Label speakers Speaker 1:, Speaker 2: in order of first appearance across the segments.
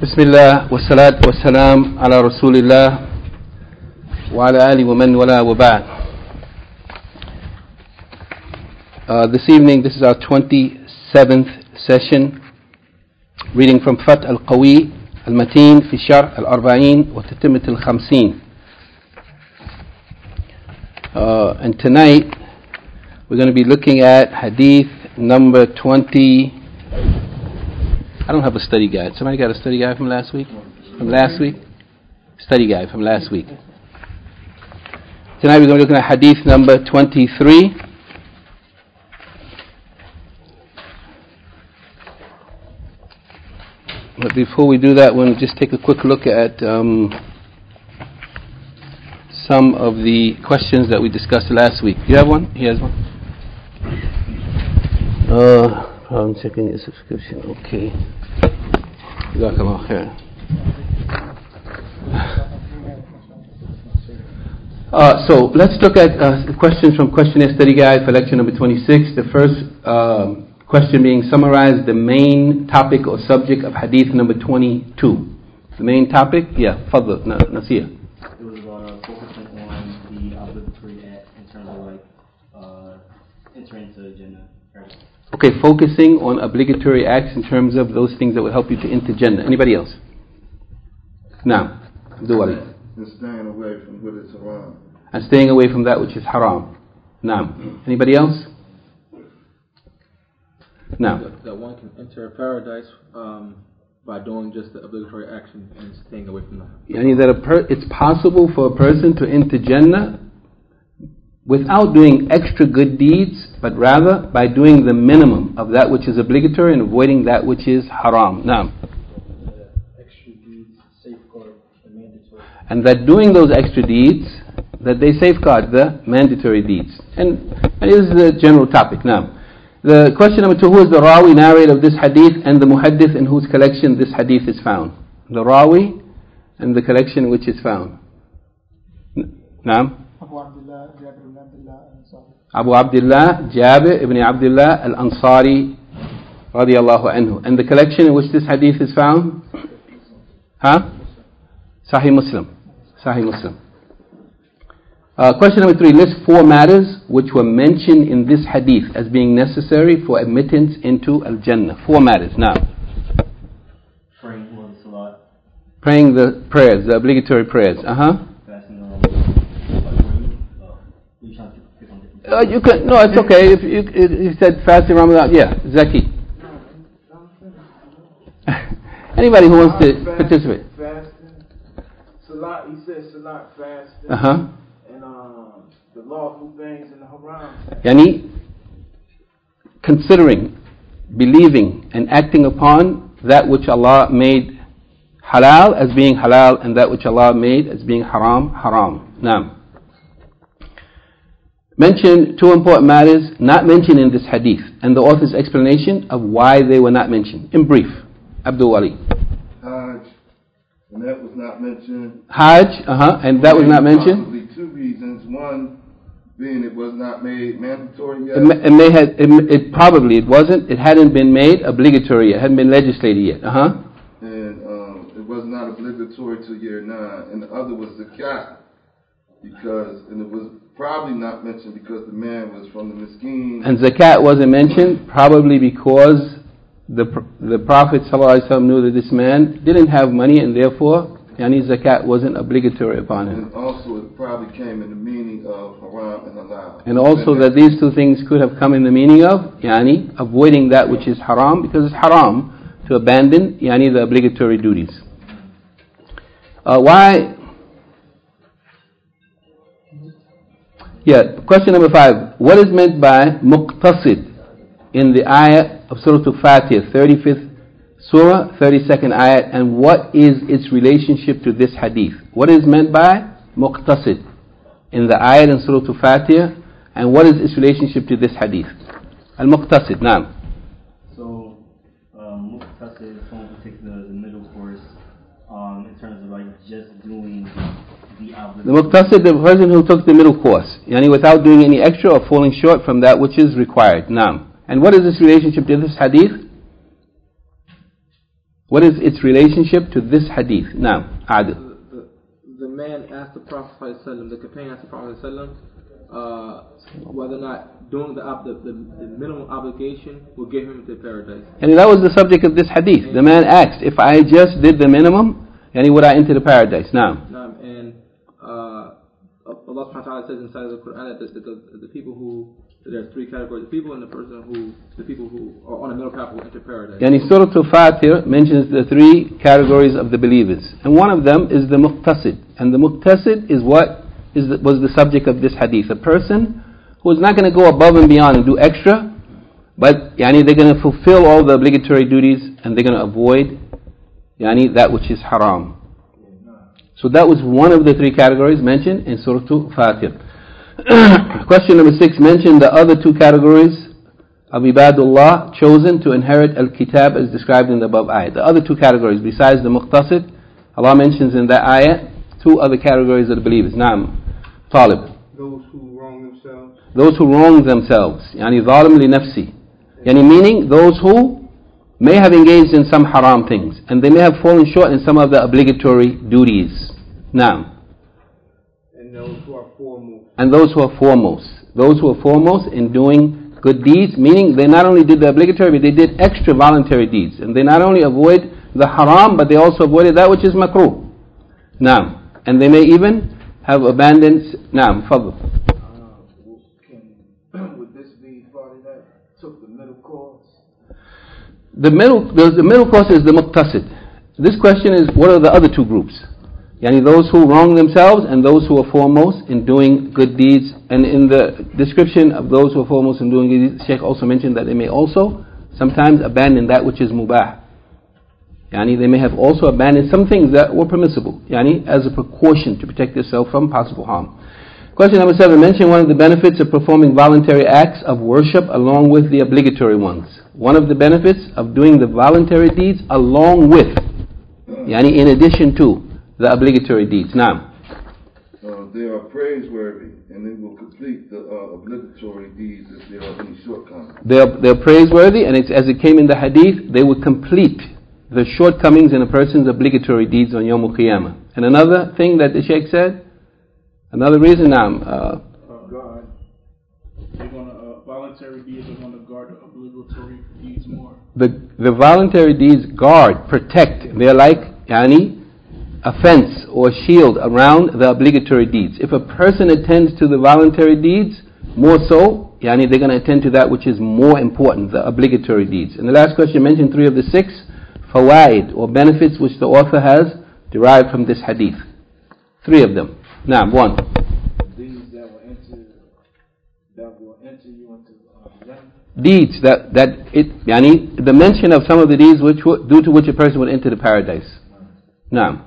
Speaker 1: بسم الله والصلاة والسلام على رسول الله وعلى آله ومن والاه وبعد. This evening, this is our 27th session, reading from Fath al-Qawi al-Mateen fi Sharh al-Arba'in wa Tatimmat al-Khamseen. And tonight we're going to be looking at hadith number 20. I don't have a study guide. Somebody got a study guide from last week? Study guide from last week. Tonight we're going to be looking at hadith number 23. But before we do that, we'll just take a quick look at some of the questions that we discussed last week. Do you have one? He has one. I'm checking your subscription. Okay. Jazakallah khair. So let's look at questions from Questionnaire Study Guide for lecture number 26. The first question being, summarize the main topic or subject of hadith number 22. The main topic? Yeah, Fadl, Nasir.
Speaker 2: It was about focusing on the obligatory act in terms of entering into Jannah.
Speaker 1: Okay, focusing on obligatory acts in terms of those things that will help you to enter Jannah. Anybody else? Now, do Ali.
Speaker 3: And staying away from what is haram.
Speaker 1: And staying away from that which is haram. Now, anybody else? Now.
Speaker 4: That one can enter paradise by doing just the obligatory action and staying away from that.
Speaker 1: It's possible for a person to enter Jannah without doing extra good deeds, but rather by doing the minimum of that which is obligatory and avoiding that which is haram. Now,
Speaker 2: extra deeds safeguard the mandatory.
Speaker 1: And that doing those extra deeds, that they safeguard the mandatory deeds. And this is the general topic. Now, the question number 2, who is the Rawi, narrator of this hadith, and the Muhaddith in whose collection this hadith is found? The Rawi and the collection in which it's found. Now, Abu Abdullah Jabir ibn Abdullah al-Ansari radiyallahu anhu. And the collection in which this hadith is found? Sahih Muslim. Sahih Muslim. Question number 3, list 4 matters which were mentioned in this hadith as being necessary for admittance into Al-Jannah. 4 matters. Now, praying the prayers, the obligatory prayers. You can, no, it's okay. If you said fasting Ramadan, yeah, Zaki. Anybody who wants to participate.
Speaker 5: Fasting, salat. He said salat, fasting. And the lawful things and the haram.
Speaker 1: Yani, considering, believing, and acting upon that which Allah made halal as being halal, and that which Allah made as being haram, haram. Now, mention 2 important matters not mentioned in this hadith and the author's explanation of why they were not mentioned. In brief, Abdul Wali.
Speaker 3: Hajj, and that was not mentioned.
Speaker 1: Hajj, and that was not mentioned.
Speaker 3: Probably 2 reasons. One being it was not made mandatory yet.
Speaker 1: It wasn't. It hadn't been made obligatory yet. It hadn't been legislated yet.
Speaker 3: And it was not obligatory till year 9. And the other was zakat, and it was probably not mentioned because the man was from the miskin. And zakat wasn't mentioned probably because the Prophet ﷺ knew that this man didn't have money, and therefore zakat wasn't obligatory upon him. And also it probably came in the meaning of haram and halal.
Speaker 1: And also that these 2 things could have come in the meaning of avoiding that which is haram, because it's haram to abandon the obligatory duties. Why? Yeah, question number 5. What is meant by muqtasid in the ayat of Surah Al-Fatiha, 35th Surah, 32nd ayat, and what is its relationship to this hadith? What is meant by muqtasid in the ayat in Surah Al-Fatiha, and what is its relationship to this hadith? Al-muqtasid, naam.
Speaker 2: So, muqtasid is one particular, the middle course, in terms of just doing the
Speaker 1: muqtasid, the person who took the middle course, without doing any extra or falling short from that which is required. Naam. And what is this relationship to this hadith? What is its relationship to this hadith? Now, Adil.
Speaker 4: The man asked the Prophet ﷺ, the companion asked the Prophet ﷺ, whether or not doing the minimum obligation will get him into paradise.
Speaker 1: And that was the subject of this hadith. The man asked, if I just did the minimum, would I enter the paradise? Now.
Speaker 4: And Allah subhanahu wa ta'ala says inside of the Quran that the people who, there's three categories of people, and the people who are on the middle path will enter paradise.
Speaker 1: Surah Al-Fatir mentions the three categories of the believers, and one of them is the muqtasid. And the muqtasid is was the subject of this hadith. A person who is not going to go above and beyond and do extra, but they're going to fulfill all the obligatory duties and they're going to avoid that which is haram. So that was one of the three categories mentioned in Surah Al-Fatir. Question number 6 mentioned the other two categories of ibadullah chosen to inherit al-kitab as described in the above ayah. The other two categories besides the muqtasid, Allah mentions in that ayah two other categories of the believers. Naam, Talib.
Speaker 5: Those who wrong themselves.
Speaker 1: Those who wrong themselves. ظالم لنفسه. Meaning those who may have engaged in some haram things and they may have fallen short in some of the obligatory duties. Naam.
Speaker 5: And those who are foremost.
Speaker 1: And those who are foremost. Those who are foremost in doing good deeds, meaning they not only did the obligatory, but they did extra voluntary deeds. And they not only avoid the haram, but they also avoided that which is makruh. Naam. And they may even have abandoned. Naam, fadl.
Speaker 5: Would this be part that took the middle course?
Speaker 1: The middle course is the muqtasid. This question is, what are the other two groups? Those who wrong themselves and those who are foremost in doing good deeds. And in the description of those who are foremost in doing good deeds, Shaykh also mentioned that they may also sometimes abandon that which is mubah. They may have also abandoned some things that were permissible, as a precaution to protect yourself from possible harm. Question number 7, mention one of the benefits of performing voluntary acts of worship along with the obligatory ones. One of the benefits of doing the voluntary deeds along with, in addition to the obligatory deeds. Now,
Speaker 3: they are praiseworthy, and they will complete the obligatory deeds if there are any shortcomings.
Speaker 1: They're praiseworthy, and as it came in the hadith, they will complete the shortcomings in a person's obligatory deeds on Yawm al-Qiyamah. And another thing that the Shaykh said, another reason,
Speaker 6: God, they're going to voluntary deeds are going to guard the obligatory deeds more.
Speaker 1: The voluntary deeds guard, protect. They're like a fence or a shield around the obligatory deeds. If a person attends to the voluntary deeds, more so, they're going to attend to that which is more important, the obligatory deeds. And the last question mentioned 3 of the 6 fawaid or benefits which the author has derived from this hadith. 3 of them. Now, 1.
Speaker 5: Deeds that will enter you into Jannah.
Speaker 1: Deeds the mention of some of the deeds due to which a person would enter the paradise. Now,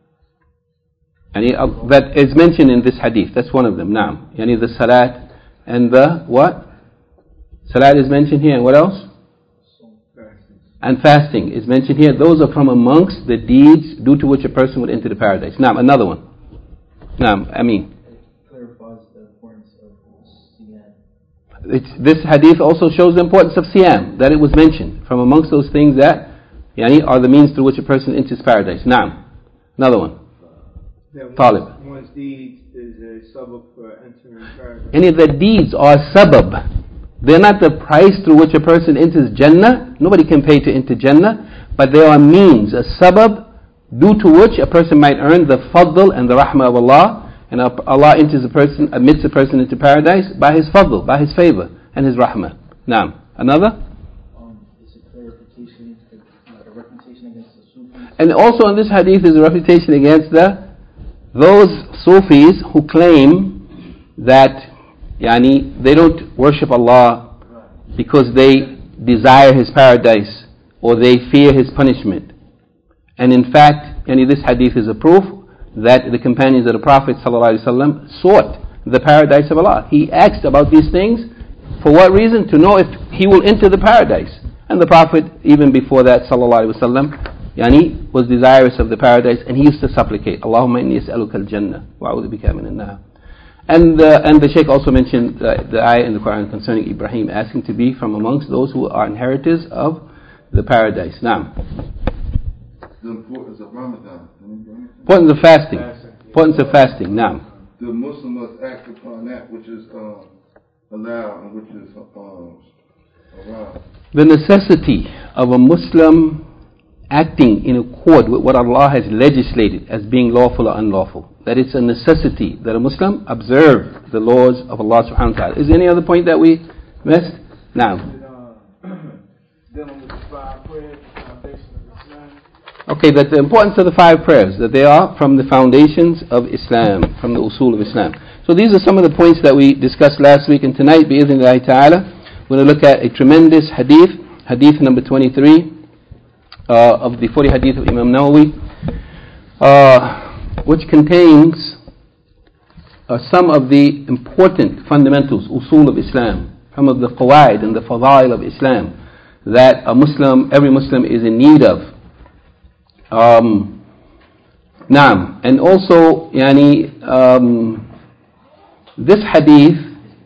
Speaker 1: that is mentioned in this hadith. That's one of them. Now, the salat and the what? Salat is mentioned here. And what else? And fasting is mentioned here. Those are from amongst the deeds due to which a person would enter the paradise. Now, another one. Now,
Speaker 2: it clarifies the importance of siyam.
Speaker 1: This hadith also shows the importance of siyam, that it was mentioned from amongst those things that are the means through which a person enters paradise. Now, another one. Talib.
Speaker 5: One's deeds is a sabab for entering paradise.
Speaker 1: Any of the deeds are sabab. They're not the price through which a person enters Jannah. Nobody can pay to enter Jannah, but they are means, a sabab, due to which a person might earn the fadl and the rahmah of Allah, and Allah admits a person into paradise by His fadl, by His favor and His rahmah. Now, another?
Speaker 2: It's a clarification, a refutation against the Sufis.
Speaker 1: And also in this hadith is a refutation against those Sufis who claim that they don't worship Allah because they desire His paradise or they fear His punishment. And in fact, this hadith is a proof that the companions of the Prophet ﷺ sought the paradise of Allah. He asked about these things for what reason? To know if he will enter the paradise. And the Prophet, even before that ﷺ, was desirous of the paradise, and he used to supplicate, Allahumma inni as'aluka al-jannah wa a'udhu bika min an-nar. And the Shaykh also mentioned the ayah in the Quran concerning Ibrahim asking to be from amongst those who are inheritors of the paradise. Now,
Speaker 3: the importance of Ramadan.
Speaker 1: Importance of fasting. Importance of fasting. Now.
Speaker 3: The Muslim must act upon that which is allowed and which is allowed.
Speaker 1: The necessity of a Muslim acting in accord with what Allah has legislated as being lawful or unlawful. That it's a necessity that a Muslim observe the laws of Allah subhanahu wa ta'ala. Is there any other point that we missed? Now.
Speaker 5: Dealing with the 5 prayers, foundation of Islam.
Speaker 1: Okay, that the importance of the 5 prayers, that they are from the foundations of Islam, from the usul of Islam. So these are some of the points that we discussed last week, and tonight, bi'idhnillahi ta'ala, we're going to look at a tremendous hadith, hadith number 23 of the 40 hadith of Imam Nawawi, which contains some of the important fundamentals, usul of Islam, some of the qawaid and the fadail of Islam that a Muslim, every Muslim is in need of. Naam, and also, this hadith,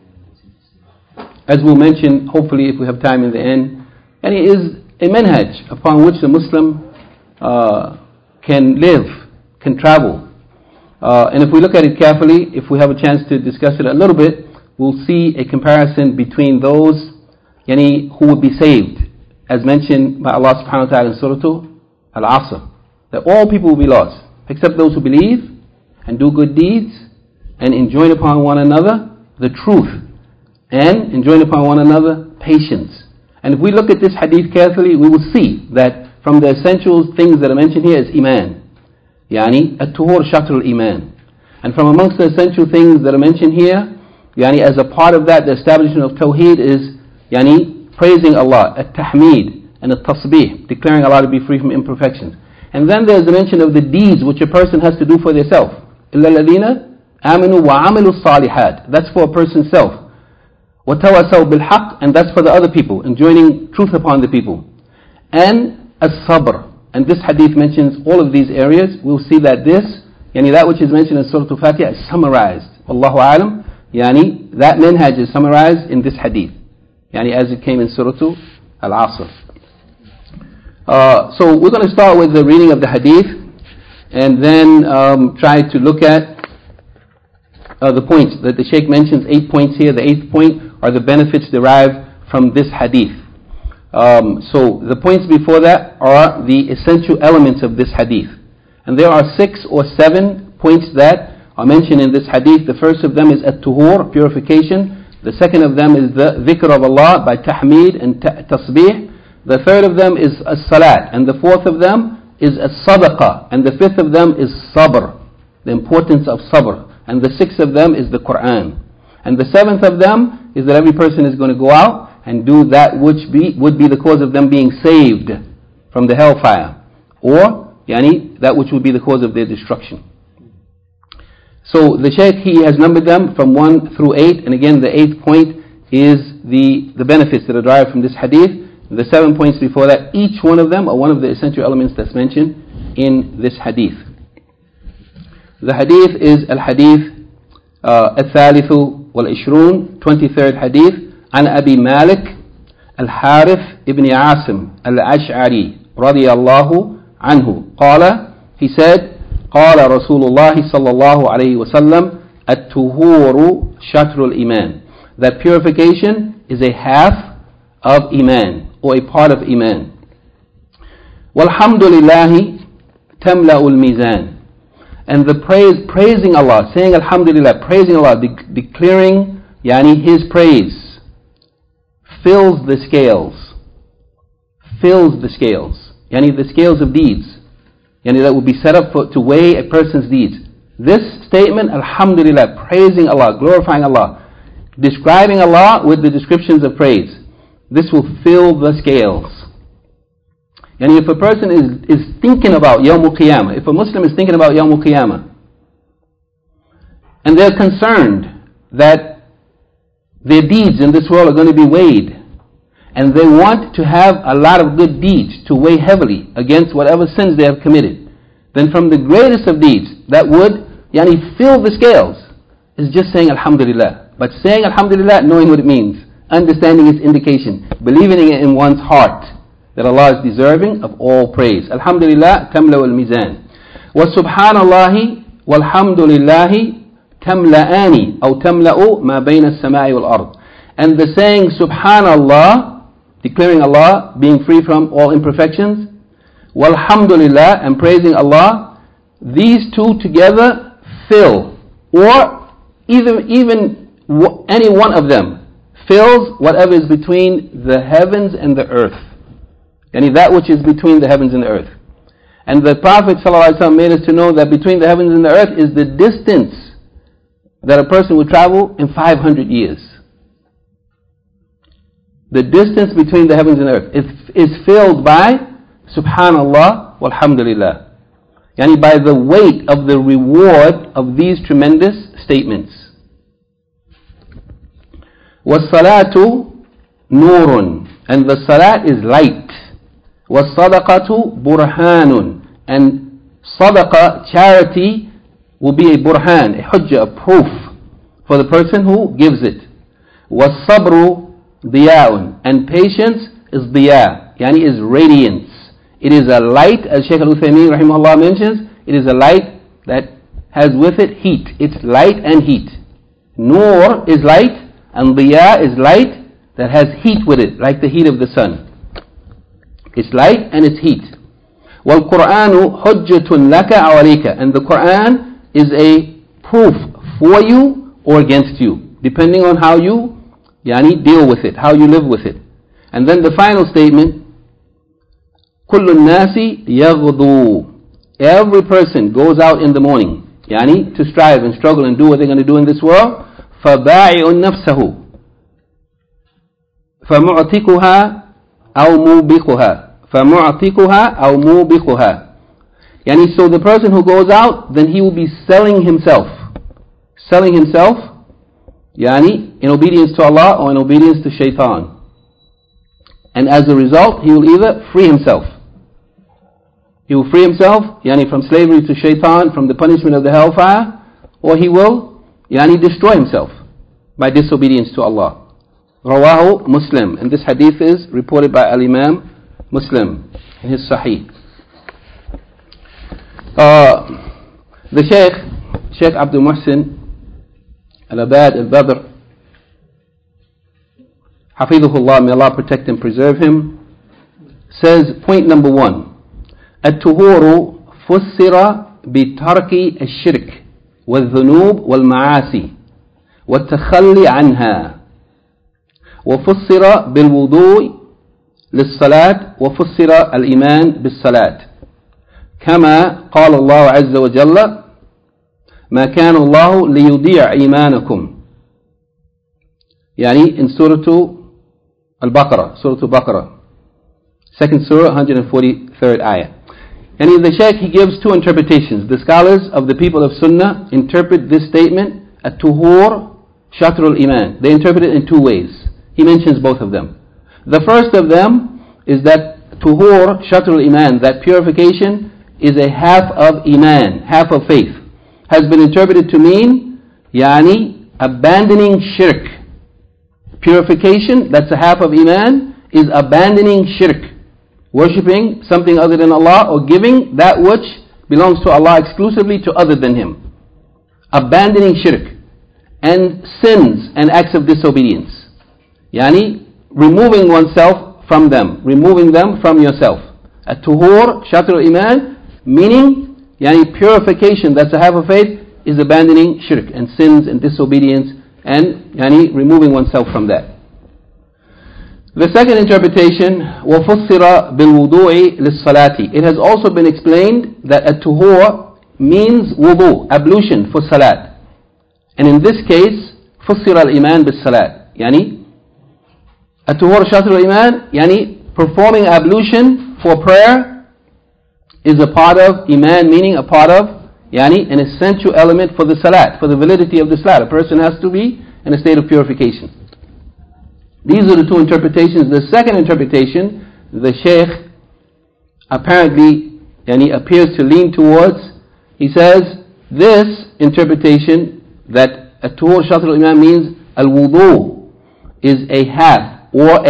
Speaker 1: as we'll mention, hopefully, if we have time in the end, is a manhaj upon which the Muslim can live, can travel. And if we look at it carefully, if we have a chance to discuss it a little bit, we'll see a comparison between those who would be saved, as mentioned by Allah subhanahu wa ta'ala in Surah Al-Asr, that all people will be lost, except those who believe and do good deeds and enjoin upon one another the truth and enjoin upon one another patience. And if we look at this hadith carefully, we will see that from the essential things that are mentioned here is Iman. At-tuhur shatr al-Iman. And from amongst the essential things that are mentioned here, as a part of that, the establishment of Tawheed is praising Allah, at-tahmeed and at-tasbih, declaring Allah to be free from imperfections. And then there's the mention of the deeds which a person has to do for themselves. إِلَّا الَّذِينَ آمِنُوا وَعَمِلُوا الصَّالِحَاتِ. That's for a person's self. وَتَوَسَوْا بِالْحَقِّ. And that's for the other people, enjoining truth upon the people. And as-sabr. And this hadith mentions all of these areas. We'll see that that which is mentioned in Surah Al-Fatiha is summarized. Allahu Alam. That manhaj is summarized in this hadith. As it came in Surah Al-Asr. So we're going to start with the reading of the hadith and then try to look at the points that the Shaykh mentions. 8 points here. The 8th point are the benefits derived from this hadith. So the points before that are the essential elements of this hadith. And there are 6 or 7 points that are mentioned in this hadith. The first of them is at-tuhur, purification. The second of them is the dhikr of Allah by tahmeed and tasbih. The third of them is as-salat. And the fourth of them is as-sadaqah. And the fifth of them is sabr, the importance of sabr. And the sixth of them is the Quran. And the seventh of them is that every person is going to go out and do that which would be the cause of them being saved from the hellfire, or that which would be the cause of their destruction. So the Shaykh, he has numbered them from 1 through 8, and again the 8th point is the benefits that are derived from this hadith. The 7 points before that, each one of them are one of the essential elements that's mentioned in this hadith. The hadith is al-hadith al-thalithu wal-ishrun, 23rd hadith, عن أبي مالك الحارث ابن عاصم الأشعري رضي الله عنه قال, he said, قال رسول الله صلى الله عليه وسلم الطهور شطر الإيمان. That purification is a half of Iman, or a part of Iman. والحمد لله تملأ الميزان. And the praising Allah, saying Alhamdulillah, praising Allah, declaring His praise, fills the scales. Fills the scales. The scales of deeds. That will be set up to weigh a person's deeds. This statement, Alhamdulillah, praising Allah, glorifying Allah, describing Allah with the descriptions of praise, this will fill the scales. If a person is thinking about Yawmul Qiyamah, if a Muslim is thinking about Yawmul Qiyamah, and they're concerned that their deeds in this world are going to be weighed, and they want to have a lot of good deeds to weigh heavily against whatever sins they have committed, then from the greatest of deeds that would fill the scales is just saying Alhamdulillah. But saying Alhamdulillah, knowing what it means, understanding its indication, believing it in one's heart, that Allah is deserving of all praise. Alhamdulillah tamla wal mizan. Wa subhanallahi walhamdulillahi tamla'ani aw tamla'u ma bayna as-sama'i wal ard. And the saying subhanallah, declaring Allah being free from all imperfections, walhamdulillah, and praising Allah, these two together fill, or even any one of them fills whatever is between the heavens and the earth. Yani that which is between the heavens and the earth. And the Prophet ﷺ made us to know that between the heavens and the earth is the distance that a person would travel in 500 years. The distance between the heavens and the earth is filled by Subhanallah walhamdulillah. Yani by the weight of the reward of these tremendous statements. وَالصَّلَاةُ نُورٌ, and the salat is light. وَالصَّدَقَةُ بُرْهَانٌ, and sadaqah, charity, will be a burhan, a hujjah, a proof for the person who gives it. وَالصَّبْرُ ضِيَاءٌ, and patience is diya, yani is radiance. It is a light, as Shaykh Al-Uthaymeen rahimahullah mentions, it is a light that has with it heat. It's light and heat. Nur is light, and diya is light that has heat with it, like the heat of the sun. It's light and it's heat. وَالْقُرْآنُ حُجَّةٌ لَكَ أَوْ, and the Qur'an is a proof for you or against you, depending on how you deal with it, how you live with it. And then the final statement, كُلُّ النَّاسِ يَغْضُو, every person goes out in the morning, to strive and struggle and do what they're going to do in this world. فَبَاعِعٌ نَفْسَهُ فَمُعْتِقُهَا أَوْ مُوبِقُهَا فَمُعْتِقُهَا أَوْ مُوبِقُهَا. So the person who goes out, then he will be selling himself in obedience to Allah or in obedience to shaitan. And as a result, he will either free himself. He will free himself, from slavery to shaitan, from the punishment of the hellfire, or he will, destroy himself by disobedience to Allah. Rawahu Muslim, and this hadith is reported by Al-Imam Muslim in his Sahih. The Shaykh Abdul Muhsin Al-Abad Al-Badr, Hafidhullah, may Allah protect and preserve him, says, point number 1, الطهور فسر بترك الشرك والذنوب والمعاصي والتخلي عنها، وفسر بالوضوء للصلاة، وفسر الإيمان بالصلاة، كما قال الله عز وجل ما كان الله ليضيع إيمانكم، in Surah Al-Baqarah, second surah, 143rd ayah. And the Shaykh, he gives two interpretations. The scholars of the people of Sunnah interpret this statement, at-tuhur shatrul iman. They interpret it in two ways. He mentions both of them. The first of them is that tuhur shatrul iman, that purification is a half of iman, half of faith, has been interpreted to mean abandoning shirk. Purification, that's a half of iman, is abandoning shirk, worshipping something other than Allah, or giving that which belongs to Allah exclusively to other than Him. Abandoning shirk and sins and acts of disobedience. Removing oneself from them, removing them from yourself. At-tuhur, shatrul iman, meaning purification, that's a half of faith, is abandoning shirk and sins and disobedience and removing oneself from that. The second interpretation, وَفُسِّرَ بِالْوُضُوءِ لِلصَّلَاةِ, it has also been explained that at-tuhur means wudu, ablution for salat. And in this case, فُسِّرَ الْإِيمَانِ بِالصَّلَاةِ, at-tuhur shatrul iman, performing ablution for prayer is a part of iman, meaning a part of an essential element for the salat, for the validity of the salat. A person has to be in a state of purification. These are the two interpretations. The second interpretation, the Shaykh apparently appears to lean towards, he says, this interpretation that at-tuhur shatrul iman means al-wudu is a half or a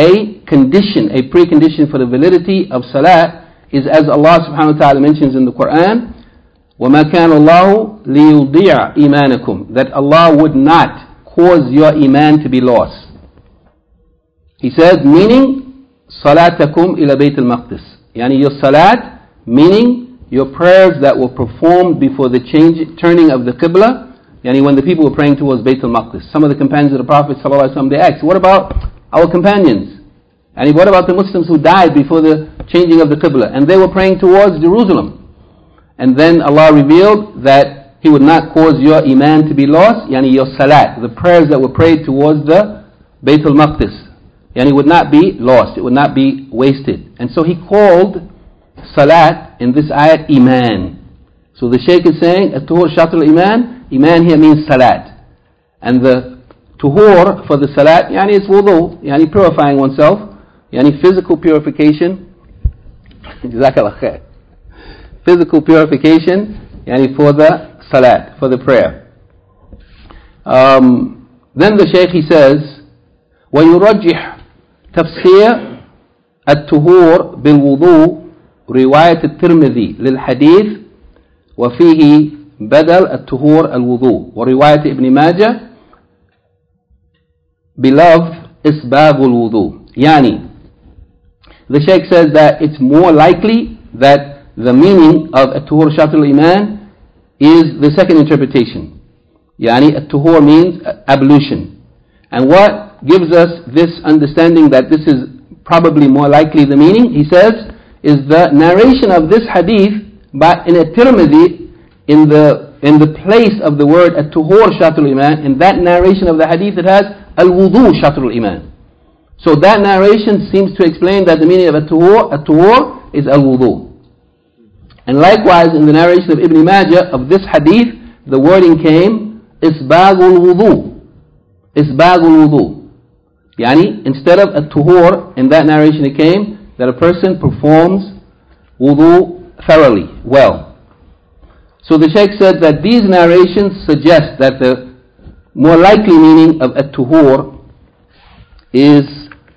Speaker 1: condition, a precondition for the validity of salat is, as Allah subhanahu wa ta'ala mentions in the Quran, وَمَا كَانَ اللَّهُ لِيُضِيعَ إِيمَانَكُمْ, that Allah would not cause your iman to be lost. He says, meaning, salatakum ila Bayt al-Maqdis. Yani your salat, meaning your prayers that were performed before the turning of the Qibla, yani when the people were praying towards Bayt al-Maqdis. Some of the companions of the Prophet ﷺ, they asked, what about our companions? And what about the Muslims who died before the changing of the Qibla? And they were praying towards Jerusalem. And then Allah revealed that He would not cause your iman to be lost, yani your salat, the prayers that were prayed towards the Bayt al-Maqdis, yani would not be lost, it would not be wasted. And so He called salat in this ayat iman. So the Shaykh is saying, at-tuhur shatul iman, iman here means salat. And the tuhur for the salat, yani it's wudu, yani purifying oneself, yani physical purification. Jazakallah khair. Physical purification, yani for the salat, for the prayer. Then the Shaykh, he says, وَيُرَجِّحْ تَفْسِيرَ التُّهُورِ بِالْوُضُوءِ رواية الترمذي للحديث وفيه بدل الطهور الوضوء ورواية ابن ماجه بلفظ إسباغ الوضوء. Yani, the Shaykh says that it's more likely that the meaning of at-tuhur shatul iman is the second interpretation. Yani, at-tuhur means ablution. And what gives us this understanding that this is probably more likely the meaning, he says, is the narration of this hadith but in a Tirmidhi, in the place of the word at-tuhur shatul iman, in that narration of the hadith it has al-wudu shatul iman. So that narration seems to explain that the meaning of at-tuhur is al-wudu. And likewise in the narration of Ibn Majah of this hadith, the wording came isbagul wudu. Isbagul wudu. Yani, instead of at-tuhur, in that narration it came that a person performs wudu thoroughly, well. So the Shaykh said that these narrations suggest that the more likely meaning of at-tuhur is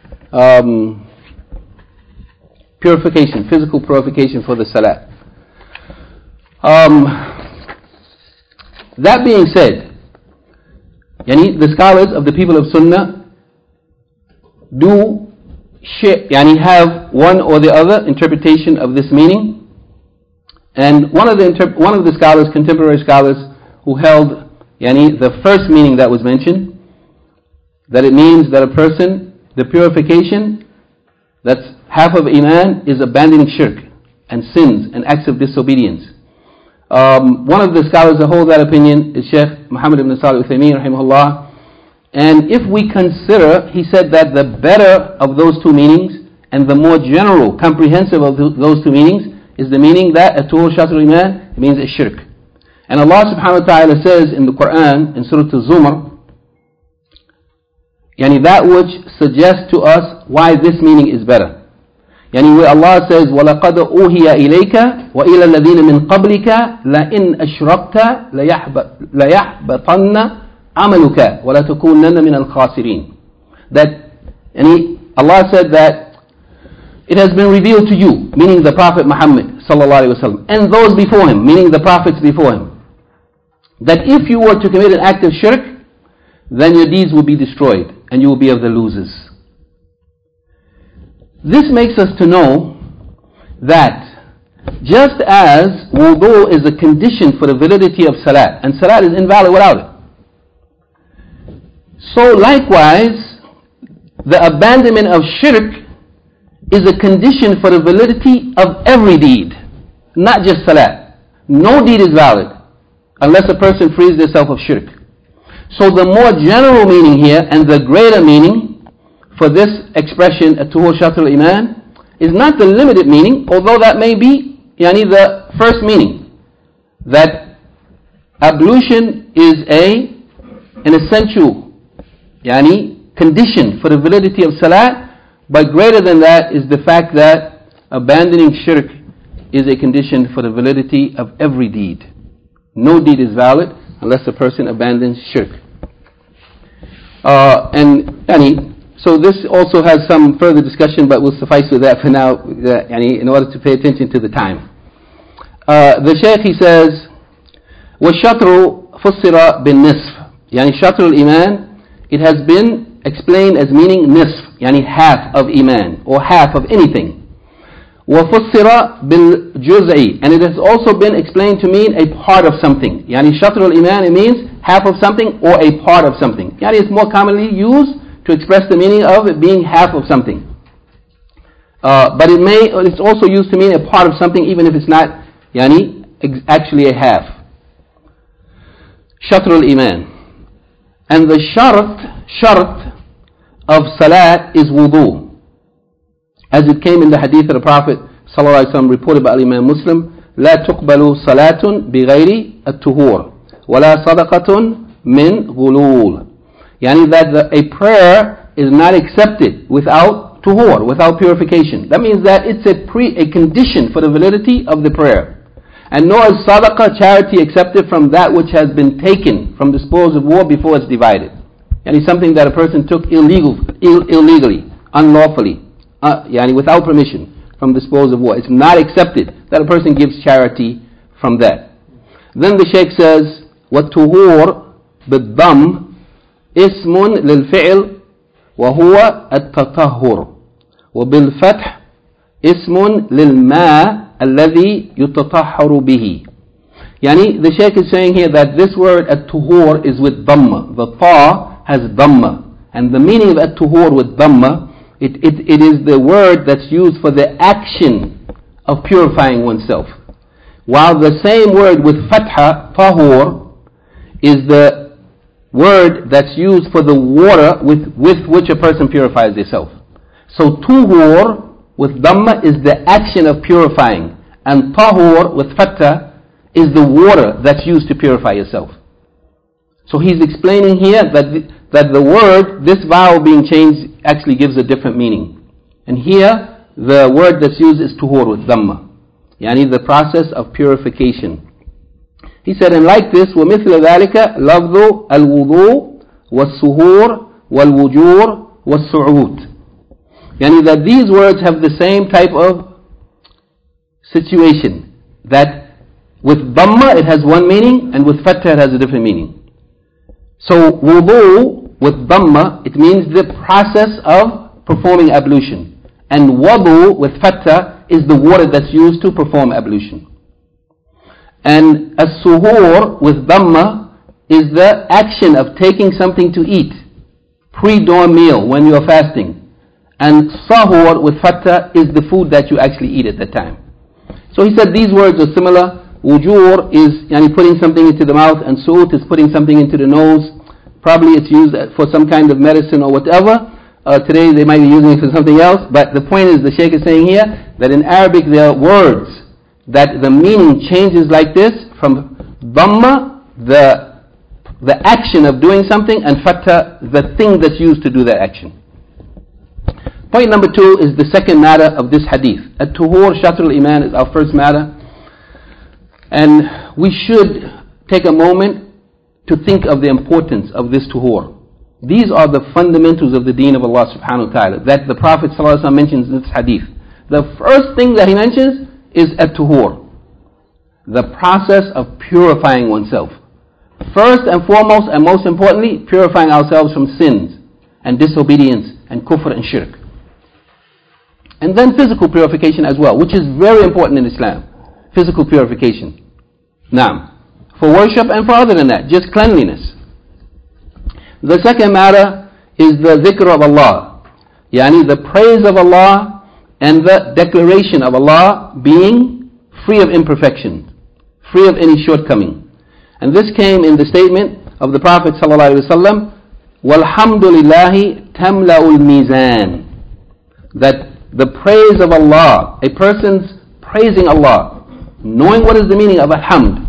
Speaker 1: purification, physical purification for the salat. That being said, the scholars of the people of Sunnah do have one or the other interpretation of this meaning. And one of the scholars, contemporary scholars, who held the first meaning that was mentioned, that it means that a person, the purification, that's half of iman, is abandoning shirk and sins and acts of disobedience. One of the scholars that hold that opinion is Shaykh Muhammad ibn Salih al-Uthaymeen rahimahullah. And if we consider, he said that the better of those two meanings and the more general, comprehensive of those two meanings is the meaning that at-tuhur shatul iman means a shirk. And Allah subhanahu wa ta'ala says in the Quran, in Surah Al-Zumar, that which suggests to us why this meaning is better. Where Allah says, وَلَقَدْ أُوهِيَ إِلَيْكَ وَإِلَى الَّذِينَ مِنْ قَبْلِكَ لَإِنْ أَشْرَكْتَ لَيَحْبَطَنَّ عَمَلُكَ وَلَتَكُونَنَّ مِنَ الْخَاسِرِينَ. That Allah said that it has been revealed to you, meaning the Prophet Muhammad sallallahu alaihi wasallam, and those before him, meaning the prophets before him, that if you were to commit an act of shirk, then your deeds will be destroyed and you will be of the losers. This makes us to know that just as wudu is a condition for the validity of salat, and salat is invalid without it, so likewise the abandonment of shirk is a condition for the validity of every deed, not just salat. No deed is valid unless a person frees themselves of shirk. So the more general meaning here and the greater meaning for this expression, at-tuhur shatul iman, is not the limited meaning, although that may be the first meaning, that ablution is an essential condition for the validity of salat, but greater than that is the fact that abandoning shirk is a condition for the validity of every deed. No deed is valid unless a person abandons shirk. So this also has some further discussion, but we'll suffice with that for now, in order to pay attention to the time. The Shaykh, he says, وَالشَّطْرُ فُسِّرَ بِالنِّصْفِ شَطْرُ الْإِيمَانِ, it has been explained as meaning nisf, half of iman, or half of anything. وَفُسِّرَ بِالْجُزْءِ, and it has also been explained to mean a part of something. شَطْرُ الْإِيمَانِ, it means half of something or a part of something. It's more commonly used to express the meaning of it being half of something. But it's also used to mean a part of something, even if it's not actually a half. Shatr al-Iman. And the shart of salat is wudu. As it came in the hadith of the Prophet ﷺ, reported by Imam Muslim, لا تقبل صلاة بغير الطهور ولا صدقة من غلول. That a prayer is not accepted without tuhur, without purification. That means that it's a condition for the validity of the prayer. And nor is sadaqah, charity, accepted from that which has been taken from the spoils of war before it's divided. Something that a person took illegally, unlawfully, without permission from the spoils of war. It's not accepted that a person gives charity from that. Then the Shaykh says, وَالتُّهُورُ بِالضَّمِّ اسم للفعل وهو التطهر وبالفتح اسم للماء الذي يتطهر به. The Shaykh is saying here that this word at-tuhur is with dhamma. The ta has dhamma, and the meaning of at-tuhur with dhamma, it is the word that's used for the action of purifying oneself, while the same word with fatha, tahur, is the word that's used for the water with which a person purifies himself. So tuhur with dhamma is the action of purifying, and tahur with fatha is the water that's used to purify yourself. So he's explaining here that the word, this vowel being changed, actually gives a different meaning. And here the word that's used is tuhur with dhamma, the process of purification. He said, and like this, وَمِثْلَ ذَلِكَ لَفْظُ الْوُضُوء وَالسُّهُورِ وَالْوُجُورِ وَالسُّعُودِ. That these words have the same type of situation. That with dhamma it has one meaning, and with fatha it has a different meaning. So wudu with dhamma, it means the process of performing ablution. And wudu with fatha is the water that's used to perform ablution. And as-suhur with dhamma is the action of taking something to eat, pre-dawn meal when you are fasting. And sahur with fatha is the food that you actually eat at that time. So he said these words are similar. Wujur is putting something into the mouth, and su'ut is putting something into the nose. Probably it's used for some kind of medicine or whatever. Today they might be using it for something else. But the point is, the Shaykh is saying here that in Arabic there are words that the meaning changes like this, from dhamma, the action of doing something, and fatha, the thing that's used to do that action. Point number 2 is the second matter of this hadith. At-tuhur shatr al-iman is our first matter. And we should take a moment to think of the importance of this tuhur. These are the fundamentals of the deen of Allah subhanahu wa ta'ala that the Prophet ﷺ mentions in this hadith. The first thing that he mentions is at-tuhur, the process of purifying oneself. First and foremost, and most importantly, purifying ourselves from sins and disobedience and kufr and shirk. And then physical purification as well, which is very important in Islam. Physical purification. Now, for worship and for other than that, just cleanliness. The second matter is the dhikr of Allah, the praise of Allah and the declaration of Allah being free of imperfection, free of any shortcoming. And this came in the statement of the Prophet ﷺ, وَالْحَمْدُ لِلَّهِ تَمْلَأُ الْمِيزَانِ, that the praise of Allah, a person's praising Allah, knowing what is the meaning of alhamd,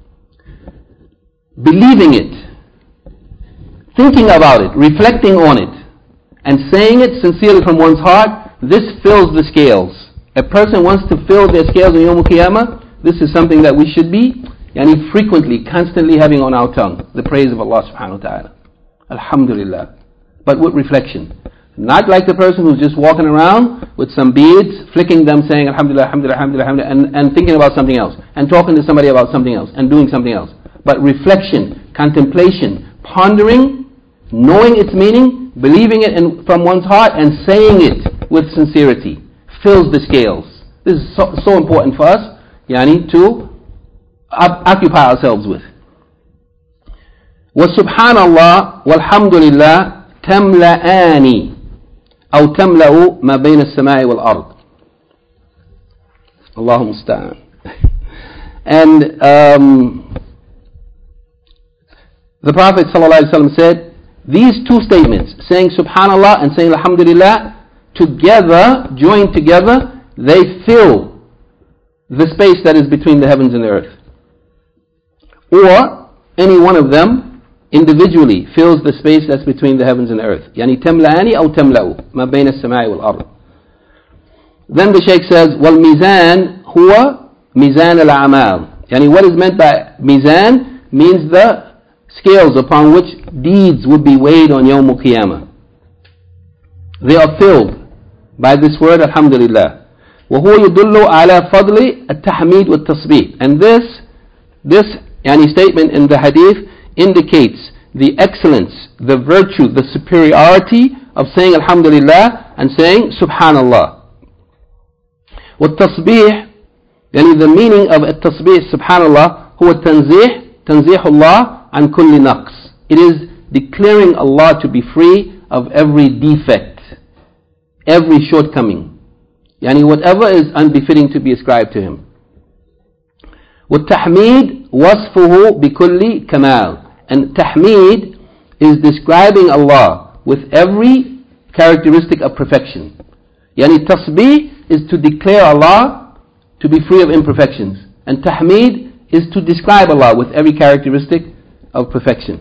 Speaker 1: believing it, thinking about it, reflecting on it, and saying it sincerely from one's heart, this fills the scales. A person wants to fill their scales on Yawm al-Qiyamah. This is something that we should be frequently, constantly having on our tongue, the praise of Allah subhanahu wa ta'ala. Alhamdulillah. But with reflection. Not like the person who's just walking around with some beads, flicking them, saying Alhamdulillah, Alhamdulillah, Alhamdulillah, Alhamdulillah, and thinking about something else, and talking to somebody about something else, and doing something else. But reflection, contemplation, pondering, knowing its meaning, believing it from one's heart, and saying it with sincerity fills the scales. This is so important for us, to occupy ourselves with. وَسُبْحَانَ اللَّهِ وَالْحَمْدُ لِلَّهِ تَمْلَآنِ أو تملأ ما بين السماء والأرض. اللهم استعان. And the Prophet ﷺ said, these two statements, saying Subhanallah and saying Alhamdulillah, together, joined together, they fill the space that is between the heavens and the earth. Or any one of them individually fills the space that's between the heavens and the earth. يعني تملأني أو تملأ ما بين السماء والأرض. Then the Shaykh says, والميزان هو ميزان الأعمال. يعني what is meant by mizan means the scales upon which deeds would be weighed on Yawm al-Qiyamah. They are filled by this word Alhamdulillah. وهو يدل على فضل التحميد والتصبيح. And this statement in the hadith indicates the excellence, the virtue, the superiority of saying Alhamdulillah and saying Subhanallah. والتصبيح, the meaning of التصبيح Subhanallah هو تنزيح الله عن كل نقص. It is declaring Allah to be free of every defect, every shortcoming, whatever is unbefitting to be ascribed to Him. والتحميد وصفه بكل كمال. And tahmeed is describing Allah with every characteristic of perfection. Tasbih is to declare Allah to be free of imperfections. And tahmeed is to describe Allah with every characteristic of perfection.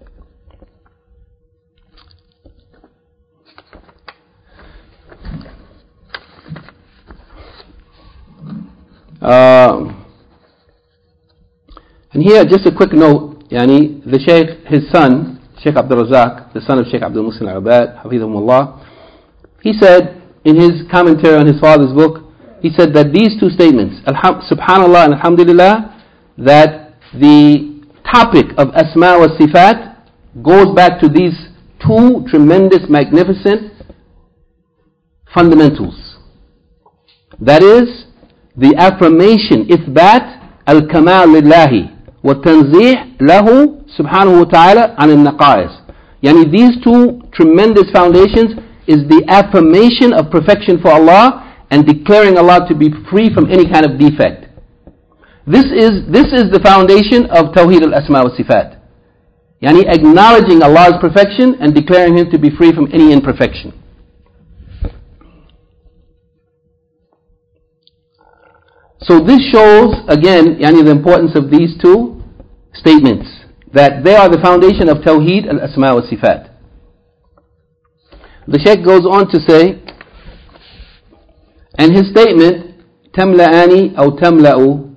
Speaker 1: And here, just a quick note. The Shaykh, his son, Shaykh Abdul Razak, the son of Shaykh Abdul Muhsin al-Abad, Hafidhahumullah, he said in his commentary on his father's book, he said that these two statements, Subhanallah and Alhamdulillah, that the topic of Asma wa Sifat goes back to these two tremendous, magnificent fundamentals. That is, the affirmation, Ithbat al-Kamal lillahi, وَالتَّنْزِيحِ لَهُ سُبْحَانَهُ وَتَعَالَى عَنِ النَّقَائِصِ. These two tremendous foundations is the affirmation of perfection for Allah and declaring Allah to be free from any kind of defect. This is the foundation of Tawheed al-Asma wa Sifat. Acknowledging Allah's perfection and declaring Him to be free from any imperfection. So this shows, again, the importance of these two statements, that they are the foundation of Tawheed al-Asma wa Sifat. The Shaykh goes on to say, and his statement, تملأني أو تملأ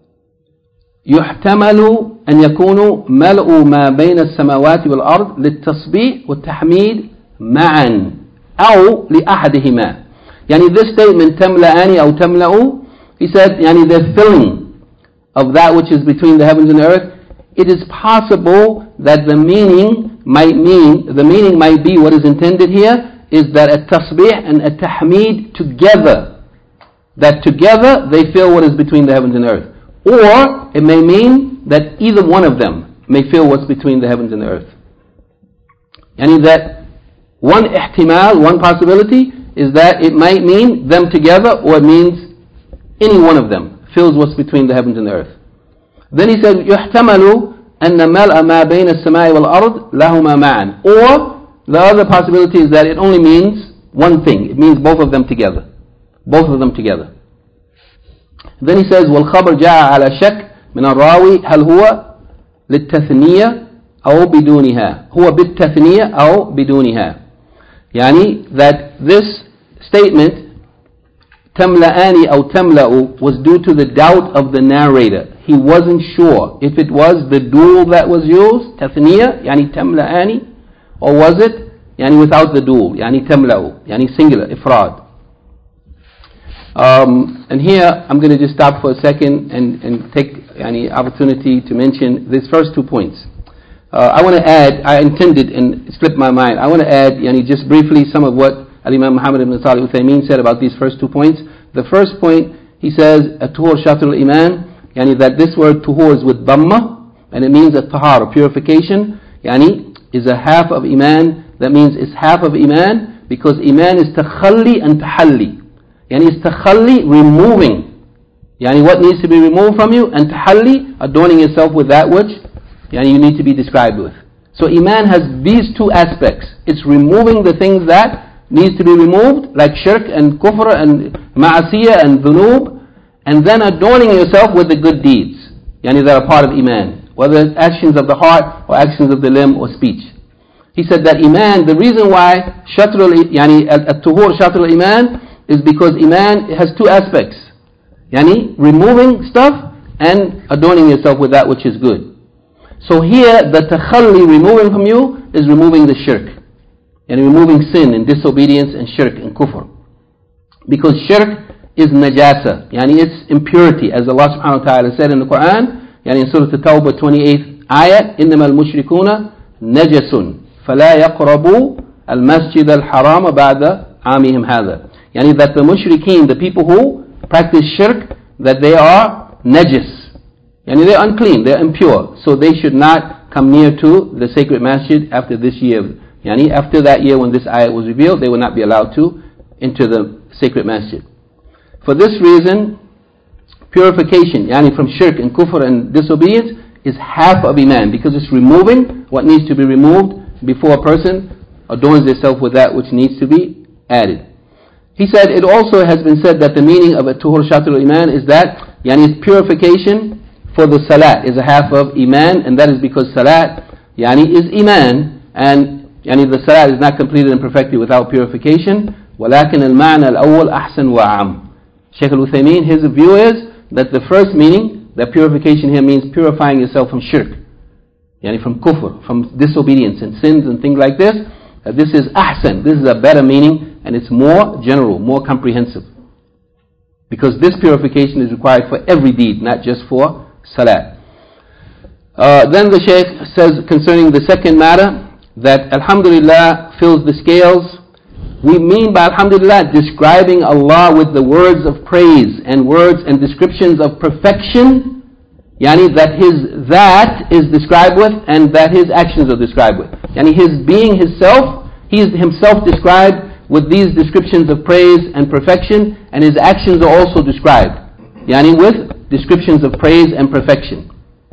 Speaker 1: يحتمل أن يكون ملء ما بين السماوات والأرض للتصبيح والتحميد معا أو لأحدهما. This statement, تملأني أو تملأ, he said, the filling of that which is between the heavens and the earth, it is possible that the meaning might be what is intended here, is that a tasbih and a tahmeed together, that together they fill what is between the heavens and the earth. Or it may mean that either one of them may fill what's between the heavens and the earth. That one ihtimal, one possibility, is that it might mean them together, or it means any one of them fills what's between the heavens and the earth. Then he says, يحتمل أن ملء ما بين السماء والأرض لهما معا. Or the other possibility is that it only means one thing. It means both of them together. Both of them together. Then he says, والخبر جاء على شك من الراوي هل هو للتثنية أو بدونها. هو بالتثنية أو بدونها. That this statement تملأني أو تملأ was due to the doubt of the narrator. He wasn't sure if it was the dual that was used, تثنية, تملأني, or was it يعني without the dual, يعني تملأ, يعني singular, إفراد. And here I'm going to just stop for a second and take any opportunity to mention these first 2 points. I want to add, I intended and it slipped my mind, I want to add just briefly some of what Al-Imam Muhammad ibn Salih al-Uthaymeen said about these first 2 points. The first point, he says, At-tuhur shatrul iman, that this word tuhur is with dhamma, and it means a tahara, purification, is a half of iman. That means it's half of iman, because iman is takhalli and tahalli. It's takhalli, removing, what needs to be removed from you, and tahalli, adorning yourself with that which you need to be described with. So iman has these 2 aspects. It's removing the things that needs to be removed, like shirk and kufr and ma'asiyah and dhunub, and then adorning yourself with the good deeds, that are part of iman, whether it's actions of the heart or actions of the limb or speech. He said that iman, the reason why at-tuhur shatrul iman is because iman has 2 aspects, removing stuff and adorning yourself with that which is good. So here, the takhalli, removing from you, is removing the shirk, removing sin and disobedience and shirk and kufr. Because shirk is najasa, it's impurity, as Allah subhanahu wa ta'ala said in the Quran, in Surah At-Tawbah 28th ayat, إِنَّمَا الْمُشْرِكُونَ نَجَسٌ فَلَا يَقْرَبُوا الْمَسْجِدَ الْحَرَامَ بَعْدَ عَامِهِمْ هَذَا. That the mushrikeen, the people who practice shirk, that they are najis. They're unclean, they're impure. So they should not come near to the sacred masjid after this year. After that year when this ayat was revealed, they will not be allowed to enter the sacred masjid. For this reason, purification, from shirk and kufr and disobedience, is half of iman, because it's removing what needs to be removed before a person adorns himself with that which needs to be added. He said, it also has been said that the meaning of at-tuhur shatrul iman is that, it's purification for the salat, is a half of iman, and that is because salat, is iman, and the salat is not completed and perfected without purification. ولكن المعنى الأول أحسن وأعم. Shaykh al-Uthaymeen, his view is that the first meaning, that purification here means purifying yourself from shirk, from kufr, from disobedience and sins and things like this. This is ahsan, this is a better meaning, and it's more general, more comprehensive. Because this purification is required for every deed, not just for salat. Then the Shaykh says concerning the second matter, that Alhamdulillah fills the scales. We mean by Alhamdulillah describing Allah with the words of praise and words and descriptions of perfection, that His that is described with and that His actions are described with. His being, Himself, He is Himself described with these descriptions of praise and perfection, and His actions are also described, with descriptions of praise and perfection.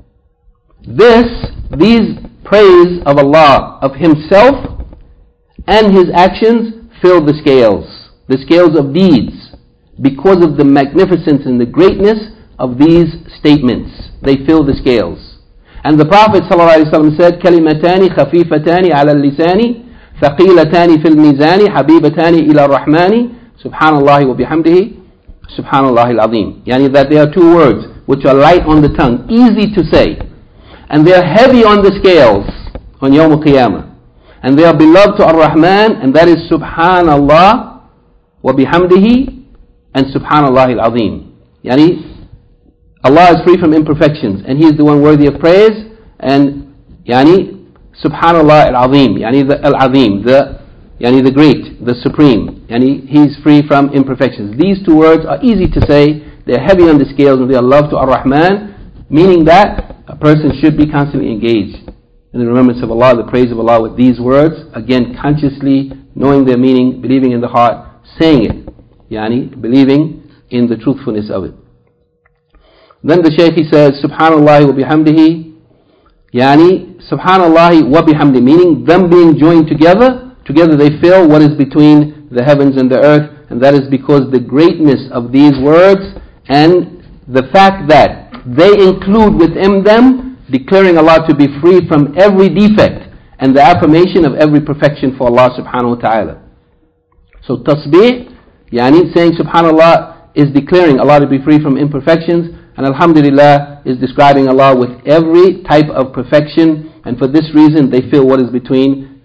Speaker 1: These praise of Allah, of Himself, and His actions fill the scales of deeds, because of the magnificence and the greatness of these statements. They fill the scales. And the Prophet ﷺ said, كَلِمَتَانِ خَفِيفَتَانِ عَلَى اللِّسَانِ ثَقِيلَتَانِ فِي الْمِيزَانِ حَبِيبَتَانِ إِلَى الرَّحْمَنِ سُبْحَانَ اللَّهِ وَبِحَمْدِهِ سُبْحَانَ اللَّهِ الْعَظِيمِ. That there are 2 words which are light on the tongue, easy to say, and they are heavy on the scales on Yawm al-Qiyamah. And they are beloved to Ar-Rahman, and that is Subhanallah wa bihamdihi and Subhanallah al-Azim. Allah is free from imperfections, and He is the one worthy of praise, and Subhanallah al-Azim, al-Azim, the great, the supreme, He is free from imperfections. These 2 words are easy to say, they are heavy on the scales, and they are love to Ar-Rahman, meaning that a person should be constantly engaged in the remembrance of Allah, the praise of Allah with these words, again consciously knowing their meaning, believing in the heart, saying it, believing in the truthfulness of it. Then the Shaykh, he says, Subhanallah wa bihamdihi, Subhanallah wa bihamdihi, meaning them being joined together they fill what is between the heavens and the earth, and that is because the greatness of these words and the fact that they include within them declaring Allah to be free from every defect and the affirmation of every perfection for Allah subhanahu wa ta'ala. So tasbih, saying subhanallah is declaring Allah to be free from imperfections, and alhamdulillah is describing Allah with every type of perfection, and for this reason they fill what is between